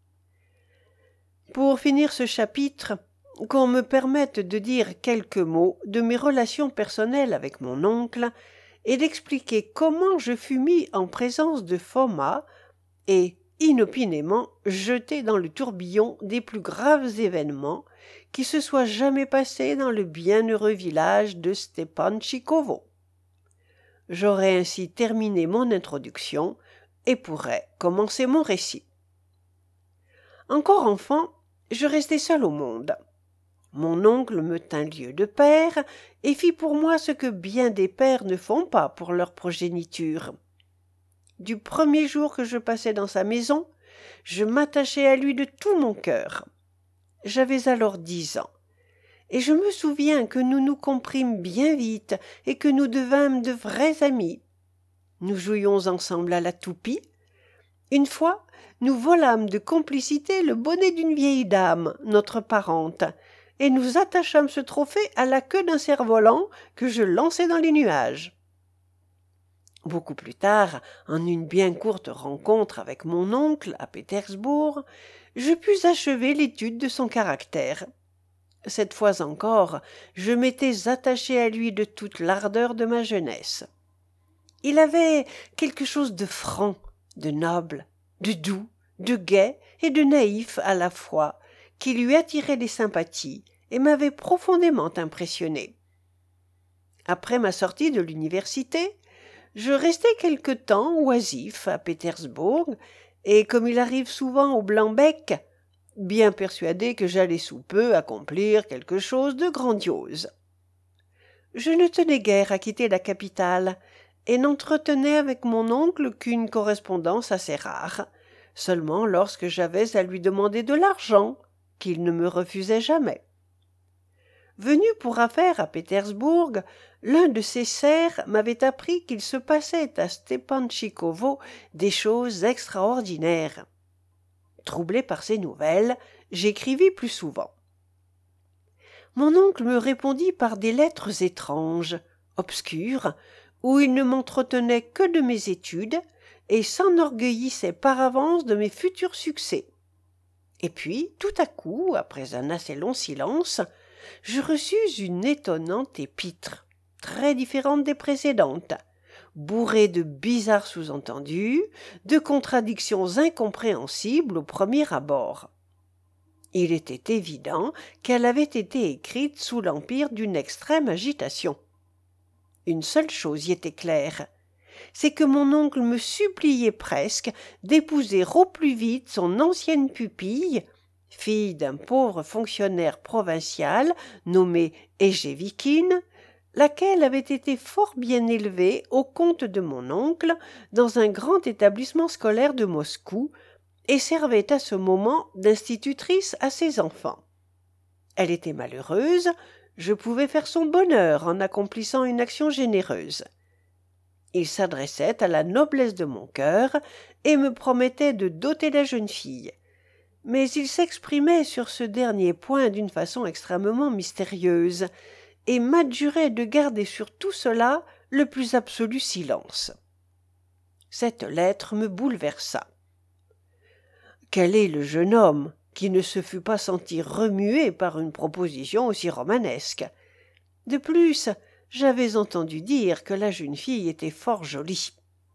Pour finir ce chapitre, qu'on me permette de dire quelques mots de mes relations personnelles avec mon oncle et d'expliquer comment je fus mis en présence de Foma et, inopinément, jeté dans le tourbillon des plus graves événements qui se soient jamais passés dans le bienheureux village de Stepanchikovo. J'aurai ainsi terminé mon introduction et pourrai commencer mon récit. Encore enfant, je restai seul au monde. Mon oncle me tint lieu de père et fit pour moi ce que bien des pères ne font pas pour leur progéniture. Du premier jour que je passai dans sa maison, je m'attachai à lui de tout mon cœur. J'avais alors dix ans, et je me souviens que nous nous comprîmes bien vite et que nous devînmes de vrais amis. Nous jouions ensemble à la toupie. Une fois, nous volâmes de complicité le bonnet d'une vieille dame, notre parente, et nous attachâmes ce trophée à la queue d'un cerf-volant que je lançai dans les nuages. Beaucoup plus tard, en une bien courte rencontre avec mon oncle à Pétersbourg, je pus achever l'étude de son caractère. Cette fois encore, je m'étais attaché à lui de toute l'ardeur de ma jeunesse. Il avait quelque chose de franc, de noble, de doux, de gai et de naïf à la fois, qui lui attirait les sympathies et m'avait profondément impressionné. Après ma sortie de l'université, je restai quelque temps oisif à Pétersbourg, et comme il arrive souvent au Blanc-Bec, bien persuadé que j'allais sous peu accomplir quelque chose de grandiose. Je ne tenais guère à quitter la capitale, et n'entretenais avec mon oncle qu'une correspondance assez rare, seulement lorsque j'avais à lui demander de l'argent, qu'il ne me refusait jamais. Venu pour affaires à Pétersbourg, l'un de ses serfs m'avait appris qu'il se passait à Stepanchikovo des choses extraordinaires. Troublé par ces nouvelles, j'écrivis plus souvent. Mon oncle me répondit par des lettres étranges, obscures, où il ne m'entretenait que de mes études et s'enorgueillissait par avance de mes futurs succès. Et puis, tout à coup, après un assez long silence, je reçus une étonnante épître, très différente des précédentes, bourrée de bizarres sous-entendus, de contradictions incompréhensibles au premier abord. Il était évident qu'elle avait été écrite sous l'empire d'une extrême agitation. Une seule chose y était claire, c'est que mon oncle me suppliait presque d'épouser au plus vite son ancienne pupille, fille d'un pauvre fonctionnaire provincial nommé Égévikine, laquelle avait été fort bien élevée au compte de mon oncle dans un grand établissement scolaire de Moscou, et servait à ce moment d'institutrice à ses enfants. Elle était malheureuse, je pouvais faire son bonheur en accomplissant une action généreuse. Il s'adressait à la noblesse de mon cœur et me promettait de doter la jeune fille. Mais il s'exprimait sur ce dernier point d'une façon extrêmement mystérieuse et m'adjurait de garder sur tout cela le plus absolu silence. Cette lettre me bouleversa. Quel est le jeune homme qui ne se fût pas senti remué par une proposition aussi romanesque? De plus, j'avais entendu dire que la jeune fille était fort jolie.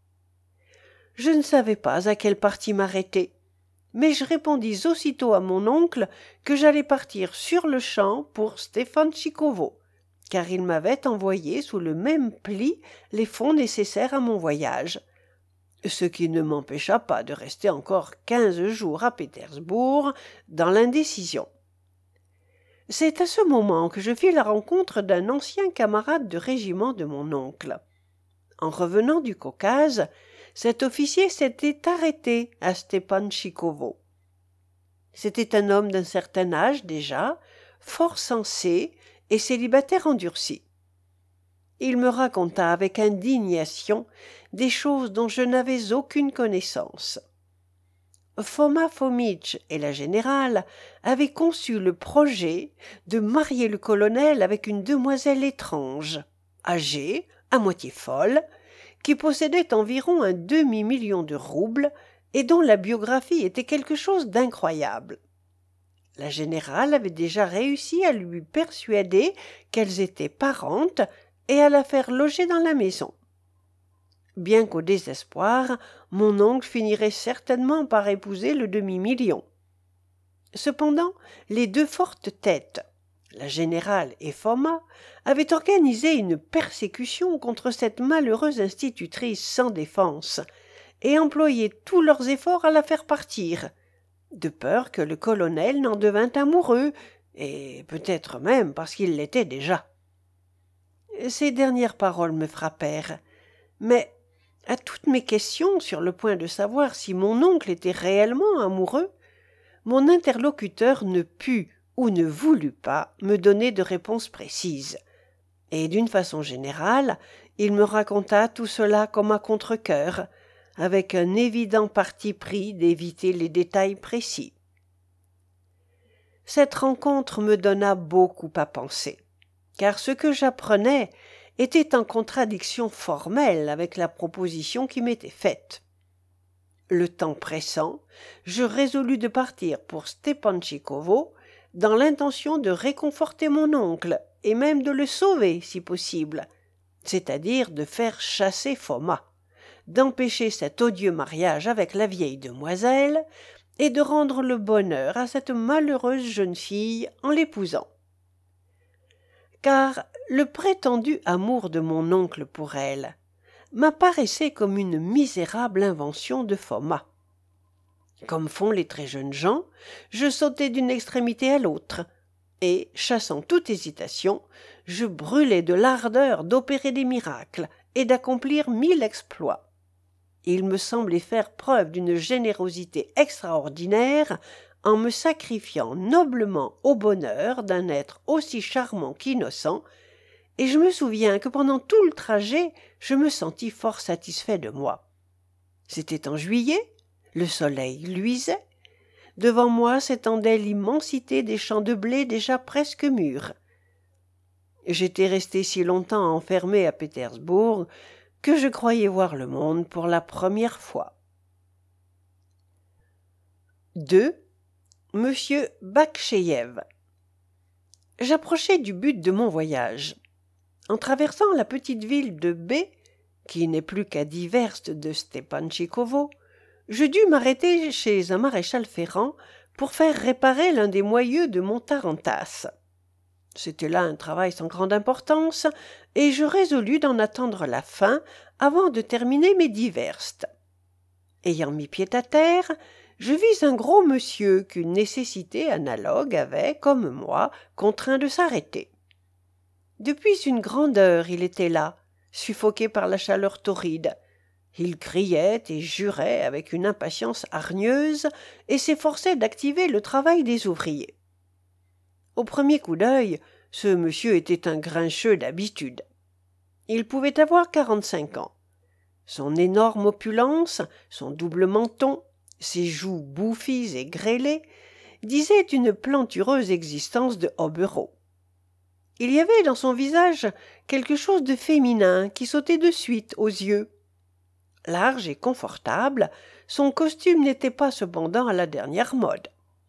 Je ne savais pas à quel parti m'arrêter, mais je répondis aussitôt à mon oncle que j'allais partir sur-le-champ pour Stepanchikovo, car il m'avait envoyé sous le même pli les fonds nécessaires à mon voyage, ce qui ne m'empêcha pas de rester encore quinze jours à Pétersbourg dans l'indécision. C'est à ce moment que je fis la rencontre d'un ancien camarade de régiment de mon oncle. En revenant du Caucase, cet officier s'était arrêté à Stepanchikovo. C'était un homme d'un certain âge déjà, fort sensé et célibataire endurci. Il me raconta avec indignation des choses dont je n'avais aucune connaissance. Foma Fomitch et la générale avaient conçu le projet de marier le colonel avec une demoiselle étrange, âgée, à moitié folle, qui possédait environ un demi-million de roubles et dont la biographie était quelque chose d'incroyable. La générale avait déjà réussi à lui persuader qu'elles étaient parentes et à la faire loger dans la maison. Bien qu'au désespoir, mon oncle finirait certainement par épouser le demi-million. Cependant, les deux fortes têtes, la générale et Foma, avaient organisé une persécution contre cette malheureuse institutrice sans défense et employé tous leurs efforts à la faire partir, de peur que le colonel n'en devînt amoureux, et peut-être même parce qu'il l'était déjà. Ces dernières paroles me frappèrent, mais à toutes mes questions sur le point de savoir si mon oncle était réellement amoureux, mon interlocuteur ne put ou ne voulut pas me donner de réponse précise, et d'une façon générale, il me raconta tout cela comme à contre-cœur, avec un évident parti pris d'éviter les détails précis. Cette rencontre me donna beaucoup à penser, car ce que j'apprenais était en contradiction formelle avec la proposition qui m'était faite. Le temps pressant, je résolus de partir pour Stepanchikovo dans l'intention de réconforter mon oncle et même de le sauver si possible, c'est-à-dire de faire chasser Foma, d'empêcher cet odieux mariage avec la vieille demoiselle et de rendre le bonheur à cette malheureuse jeune fille en l'épousant. Car le prétendu amour de mon oncle pour elle m'apparaissait comme une misérable invention de Foma. Comme font les très jeunes gens, je sautais d'une extrémité à l'autre, et, chassant toute hésitation, je brûlais de l'ardeur d'opérer des miracles et d'accomplir mille exploits. Il me semblait faire preuve d'une générosité extraordinaire en me sacrifiant noblement au bonheur d'un être aussi charmant qu'innocent, et je me souviens que pendant tout le trajet, je me sentis fort satisfait de moi. C'était en juillet, le soleil luisait, devant moi s'étendait l'immensité des champs de blé déjà presque mûrs. J'étais resté si longtemps enfermé à Pétersbourg que je croyais voir le monde pour la première fois. deux. Monsieur Bakcheïev. J'approchais du but de mon voyage. En traversant la petite ville de B, qui n'est plus qu'à dix verstes de Stepanchikovo, je dus m'arrêter chez un maréchal ferrant pour faire réparer l'un des moyeux de mon tarantasse. C'était là un travail sans grande importance, et je résolus d'en attendre la fin avant de terminer mes dix verstes. Ayant mis pied à terre, je vis un gros monsieur qu'une nécessité analogue avait, comme moi, contraint de s'arrêter. Depuis une grande heure il était là, suffoqué par la chaleur torride. Il criait et jurait avec une impatience hargneuse et s'efforçait d'activer le travail des ouvriers. Au premier coup d'œil, ce monsieur était un grincheux d'habitude. Il pouvait avoir quarante-cinq ans. Son énorme opulence, son double menton, ses joues bouffies et grêlées, disaient une plantureuse existence de hobereau. Il y avait dans son visage quelque chose de féminin qui sautait de suite aux yeux. Large et confortable, son costume n'était pas cependant à la dernière mode.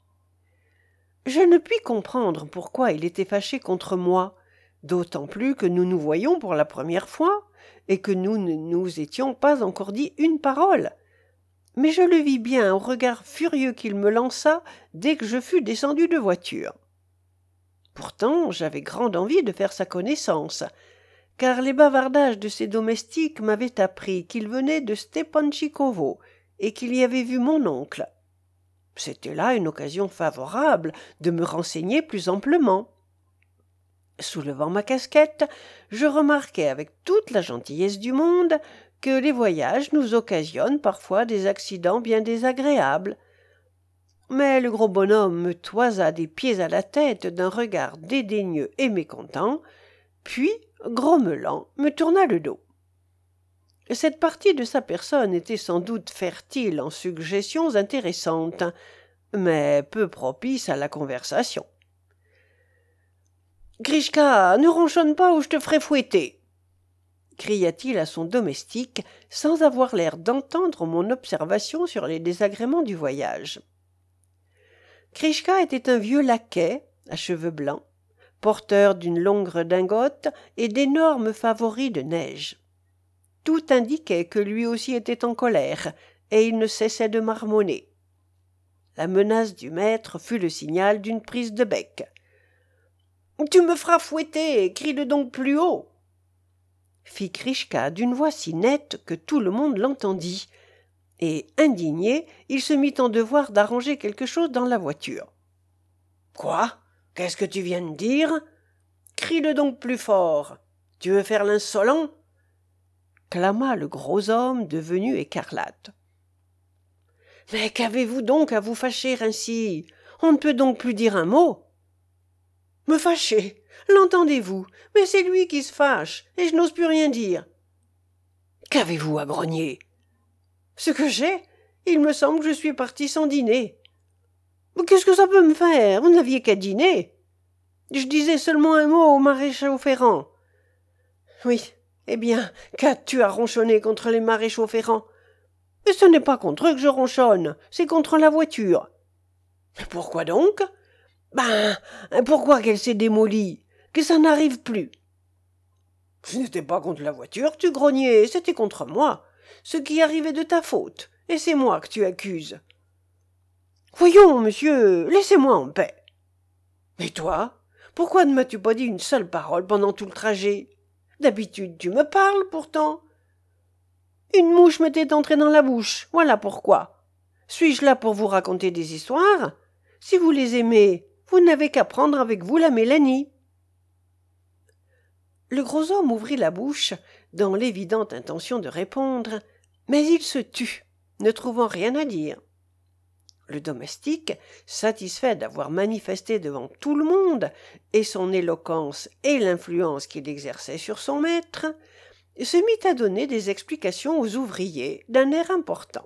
Je ne puis comprendre pourquoi il était fâché contre moi, d'autant plus que nous nous voyions pour la première fois, et que nous ne nous étions pas encore dit une parole. Mais je le vis bien au regard furieux qu'il me lança dès que je fus descendu de voiture. Pourtant, j'avais grande envie de faire sa connaissance, car les bavardages de ses domestiques m'avaient appris qu'il venait de Stepanchikovo et qu'il y avait vu mon oncle. C'était là une occasion favorable de me renseigner plus amplement. Soulevant ma casquette, je remarquai avec toute la gentillesse du monde que les voyages nous occasionnent parfois des accidents bien désagréables. Mais le gros bonhomme me toisa des pieds à la tête d'un regard dédaigneux et mécontent, puis, grommelant, me tourna le dos. Cette partie de sa personne était sans doute fertile en suggestions intéressantes, mais peu propice à la conversation. « Grishka, ne ronchonne pas ou je te ferai fouetter !» cria-t-il à son domestique, sans avoir l'air d'entendre mon observation sur les désagréments du voyage. Grishka était un vieux laquais, à cheveux blancs, porteur d'une longue redingote et d'énormes favoris de neige. Tout indiquait que lui aussi était en colère, et il ne cessait de marmonner. La menace du maître fut le signal d'une prise de bec. « Tu me feras fouetter, crie-le donc plus haut !» fit Grishka d'une voix si nette que tout le monde l'entendit, et, indigné, il se mit en devoir d'arranger quelque chose dans la voiture. « Quoi ? Qu'est-ce que tu viens de dire ? Crie-le donc plus fort. Tu veux faire l'insolent ?» clama le gros homme devenu écarlate. « Mais qu'avez-vous donc à vous fâcher ainsi ? On ne peut donc plus dire un mot. »« Me fâcher ? L'entendez-vous ? Mais c'est lui qui se fâche, et je n'ose plus rien dire. »« Qu'avez-vous à grogner ? » ?»« Ce que j'ai ? Il me semble que je suis parti sans dîner. »« Qu'est-ce que ça peut me faire ? Vous n'aviez qu'à dîner. » »« Je disais seulement un mot au maréchal ferrant. »« Oui, eh bien, qu'as-tu à ronchonner contre les maréchaux ferrants ? Et ce n'est pas contre eux que je ronchonne, c'est contre la voiture. »« Mais pourquoi donc ? » ?»« Ben, pourquoi qu'elle s'est démolie, que ça n'arrive plus. »« Ce n'était pas contre la voiture que tu grognais, c'était contre moi. Ce qui arrivait de ta faute, et c'est moi que tu accuses. »« Voyons, monsieur, laissez-moi en paix. »« Et toi, pourquoi ne m'as-tu pas dit une seule parole pendant tout le trajet ? D'habitude, tu me parles pourtant. » Une mouche m'était entrée dans la bouche, voilà pourquoi. Suis-je là pour vous raconter des histoires? Si vous les aimez, vous n'avez qu'à prendre avec vous la Mélanie. » Le gros homme ouvrit la bouche, dans l'évidente intention de répondre, mais il se tut, ne trouvant rien à dire. Le domestique, satisfait d'avoir manifesté devant tout le monde et son éloquence et l'influence qu'il exerçait sur son maître, se mit à donner des explications aux ouvriers d'un air important.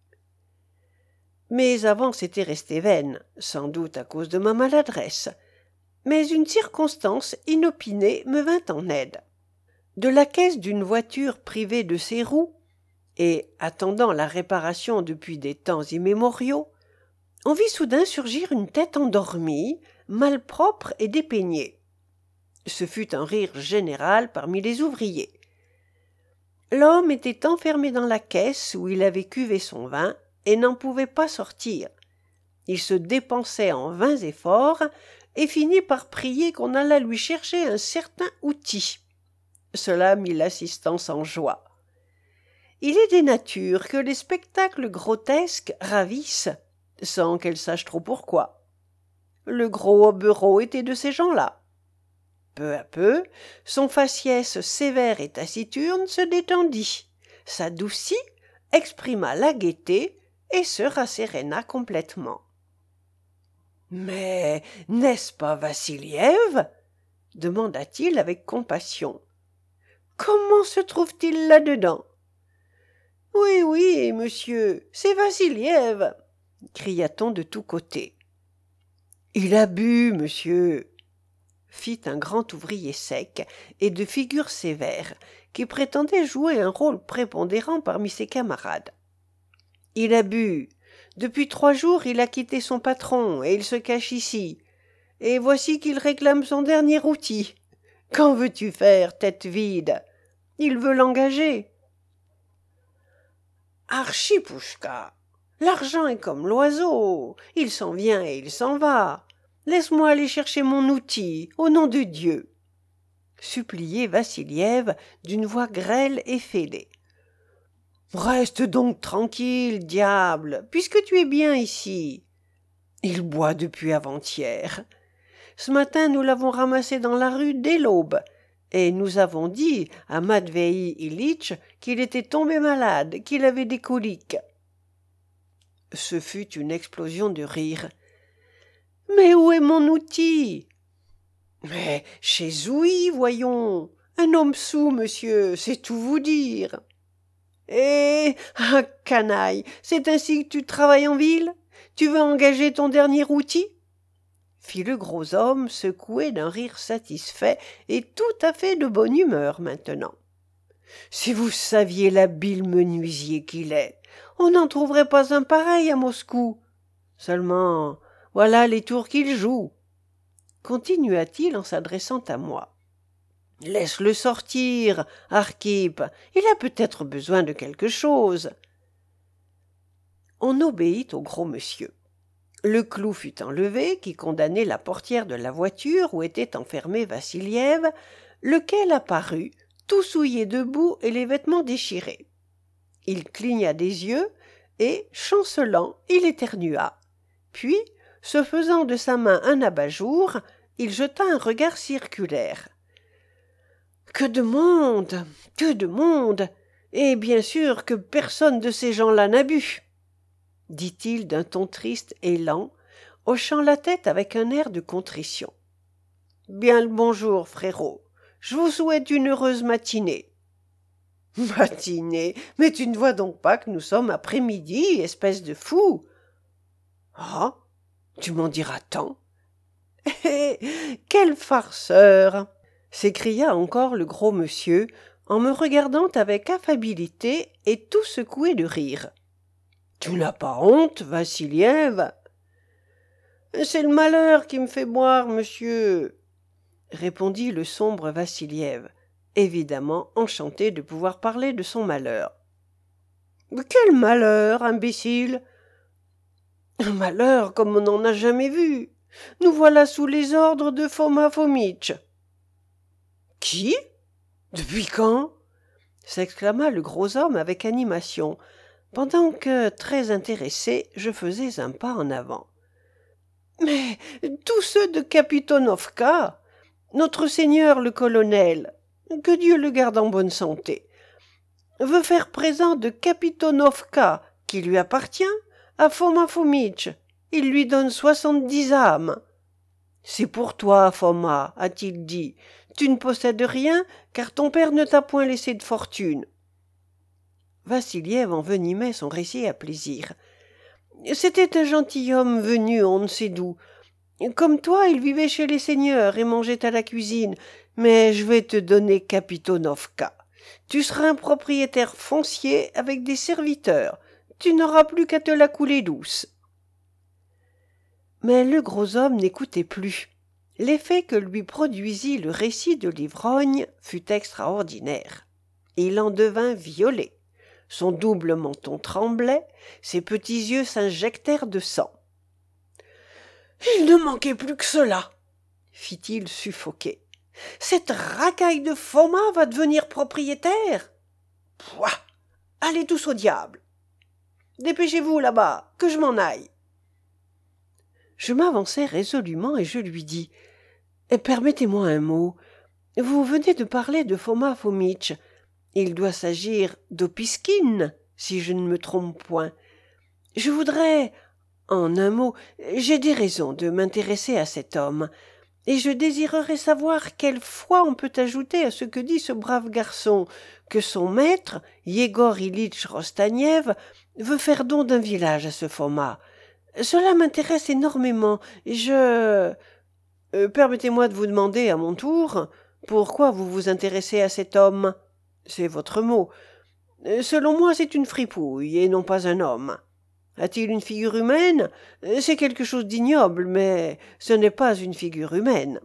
Mes avances étaient restées vaines, sans doute à cause de ma maladresse, mais une circonstance inopinée me vint en aide. De la caisse d'une voiture privée de ses roues, et attendant la réparation depuis des temps immémoriaux, on vit soudain surgir une tête endormie, malpropre et dépeignée. Ce fut un rire général parmi les ouvriers. L'homme était enfermé dans la caisse où il avait cuvé son vin et n'en pouvait pas sortir. Il se dépensait en vains efforts et finit par prier qu'on allât lui chercher un certain outil. Cela mit l'assistance en joie. Il est des natures que les spectacles grotesques ravissent, sans qu'elles sachent trop pourquoi. Le gros Hobereau était de ces gens-là. Peu à peu, son faciès sévère et taciturne se détendit, s'adoucit, exprima la gaieté et se rasséréna complètement. « Mais n'est-ce pas Vassiliev ?» demanda-t-il avec compassion. « Comment se trouve-t-il là-dedans ?»« Oui, oui, monsieur, c'est Vassiliev !» cria-t-on de tous côtés. « Il a bu, monsieur !» fit un grand ouvrier sec et de figure sévère, qui prétendait jouer un rôle prépondérant parmi ses camarades. « Il a bu. Depuis trois jours, il a quitté son patron, et il se cache ici. Et voici qu'il réclame son dernier outil. Qu'en veux-tu faire, tête vide? Il veut l'engager. »« Archipouchka, l'argent est comme l'oiseau, il s'en vient et il s'en va. Laisse-moi aller chercher mon outil, au nom de Dieu. » suppliait Vassiliev d'une voix grêle et fêlée. « Reste donc tranquille, diable, puisque tu es bien ici. Il boit depuis avant-hier. Ce matin, nous l'avons ramassé dans la rue dès l'aube, et nous avons dit à Matvei Ilitch qu'il était tombé malade, qu'il avait des coliques. » Ce fut une explosion de rire. « Mais où est mon outil ?»« Mais chez Zouï, voyons. Un homme soûl, monsieur, c'est tout vous dire. »« Eh, ah, canaille, c'est ainsi que tu travailles en ville? Tu veux engager ton dernier outil ?» fit le gros homme, secoué d'un rire satisfait et tout à fait de bonne humeur maintenant. « Si vous saviez l'habile menuisier qu'il est, on n'en trouverait pas un pareil à Moscou. Seulement, voilà les tours qu'il joue. » continua-t-il en s'adressant à moi. « Laisse-le sortir, Arkhip, il a peut-être besoin de quelque chose. » On obéit au gros monsieur. Le clou fut enlevé qui condamnait la portière de la voiture où était enfermé Vassiliev, lequel apparut, tout souillé de boue et les vêtements déchirés. Il cligna des yeux et, chancelant, il éternua. Puis, se faisant de sa main un abat-jour, il jeta un regard circulaire. « Que de monde! Que de monde! Et bien sûr que personne de ces gens-là n'a bu !» dit-il d'un ton triste et lent, hochant la tête avec un air de contrition. « Bien le bonjour, frérot. Je vous souhaite une heureuse matinée. »« Matinée? Mais tu ne vois donc pas que nous sommes après-midi, espèce de fou !»« Ah, tu m'en diras tant. »« Eh, quel farceur !» s'écria encore le gros monsieur, en me regardant avec affabilité et tout secoué de rire. « Tu n'as pas honte, Vassiliev ?»« C'est le malheur qui me fait boire, monsieur, » répondit le sombre Vassiliev, évidemment enchanté de pouvoir parler de son malheur. « Quel malheur, imbécile ?»« Un malheur comme on n'en a jamais vu. Nous voilà sous les ordres de Foma Fomitch. »« Qui? Depuis quand ? s'exclama le gros homme avec animation, pendant que, très intéressé, je faisais un pas en avant. « Mais tous ceux de Kapitonovka, notre seigneur le colonel, que Dieu le garde en bonne santé, veut faire présent de Kapitonovka, qui lui appartient, à Foma Fomitch. Il lui donne soixante-dix âmes. « C'est pour toi, Foma, a-t-il dit. Tu ne possèdes rien, car ton père ne t'a point laissé de fortune. » Vassiliev envenimait son récit à plaisir. C'était un gentilhomme venu on ne sait d'où. Comme toi, il vivait chez les seigneurs et mangeait à la cuisine, mais je vais te donner Kapitonovka. Tu seras un propriétaire foncier avec des serviteurs. Tu n'auras plus qu'à te la couler douce. Mais le gros homme n'écoutait plus. L'effet que lui produisit le récit de l'ivrogne fut extraordinaire. Il en devint violet. Son double menton tremblait, ses petits yeux s'injectèrent de sang. « Il ne manquait plus que cela !» fit-il suffoqué. « Cette racaille de Foma va devenir propriétaire ! Pouah ! Allez tous au diable ! Dépêchez-vous là-bas, que je m'en aille !» Je m'avançai résolument et je lui dis « Permettez-moi un mot. Vous venez de parler de Foma Fomitch. Il doit s'agir d'Opiskine, si je ne me trompe point. Je voudrais, en un mot, j'ai des raisons de m'intéresser à cet homme, et je désirerais savoir quelle foi on peut ajouter à ce que dit ce brave garçon, que son maître, Yegor Ilitch Rostaniev, veut faire don d'un village à ce Foma. Cela m'intéresse énormément, et je... Euh, permettez-moi de vous demander à mon tour pourquoi vous vous intéressez à cet homme. C'est votre mot. Selon moi, c'est une fripouille et non pas un homme. A-t-il une figure humaine? C'est quelque chose d'ignoble, mais ce n'est pas une figure humaine.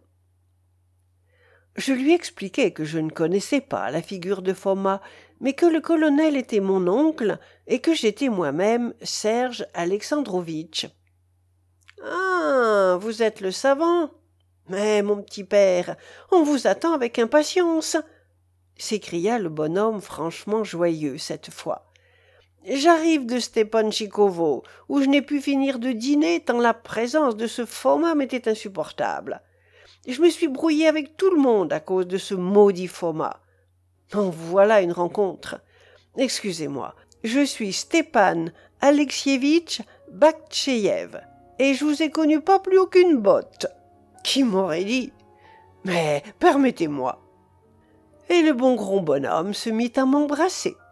Je lui expliquai que je ne connaissais pas la figure de Foma, mais que le colonel était mon oncle et que j'étais moi-même Serge Alexandrovitch. « Ah, vous êtes le savant. Mais, mon petit père, on vous attend avec impatience. » s'écria le bonhomme franchement joyeux cette fois. « J'arrive de Stepanchikovo, où je n'ai pu finir de dîner tant la présence de ce Foma m'était insupportable. Je me suis brouillé avec tout le monde à cause de ce maudit Foma. En voilà une rencontre. Excusez-moi, je suis Stepan Alexievitch Baktcheyev, et je vous ai connu pas plus haut qu'une botte. Qui m'aurait dit? Mais permettez-moi. » Et le bon gros bonhomme se mit à m'embrasser.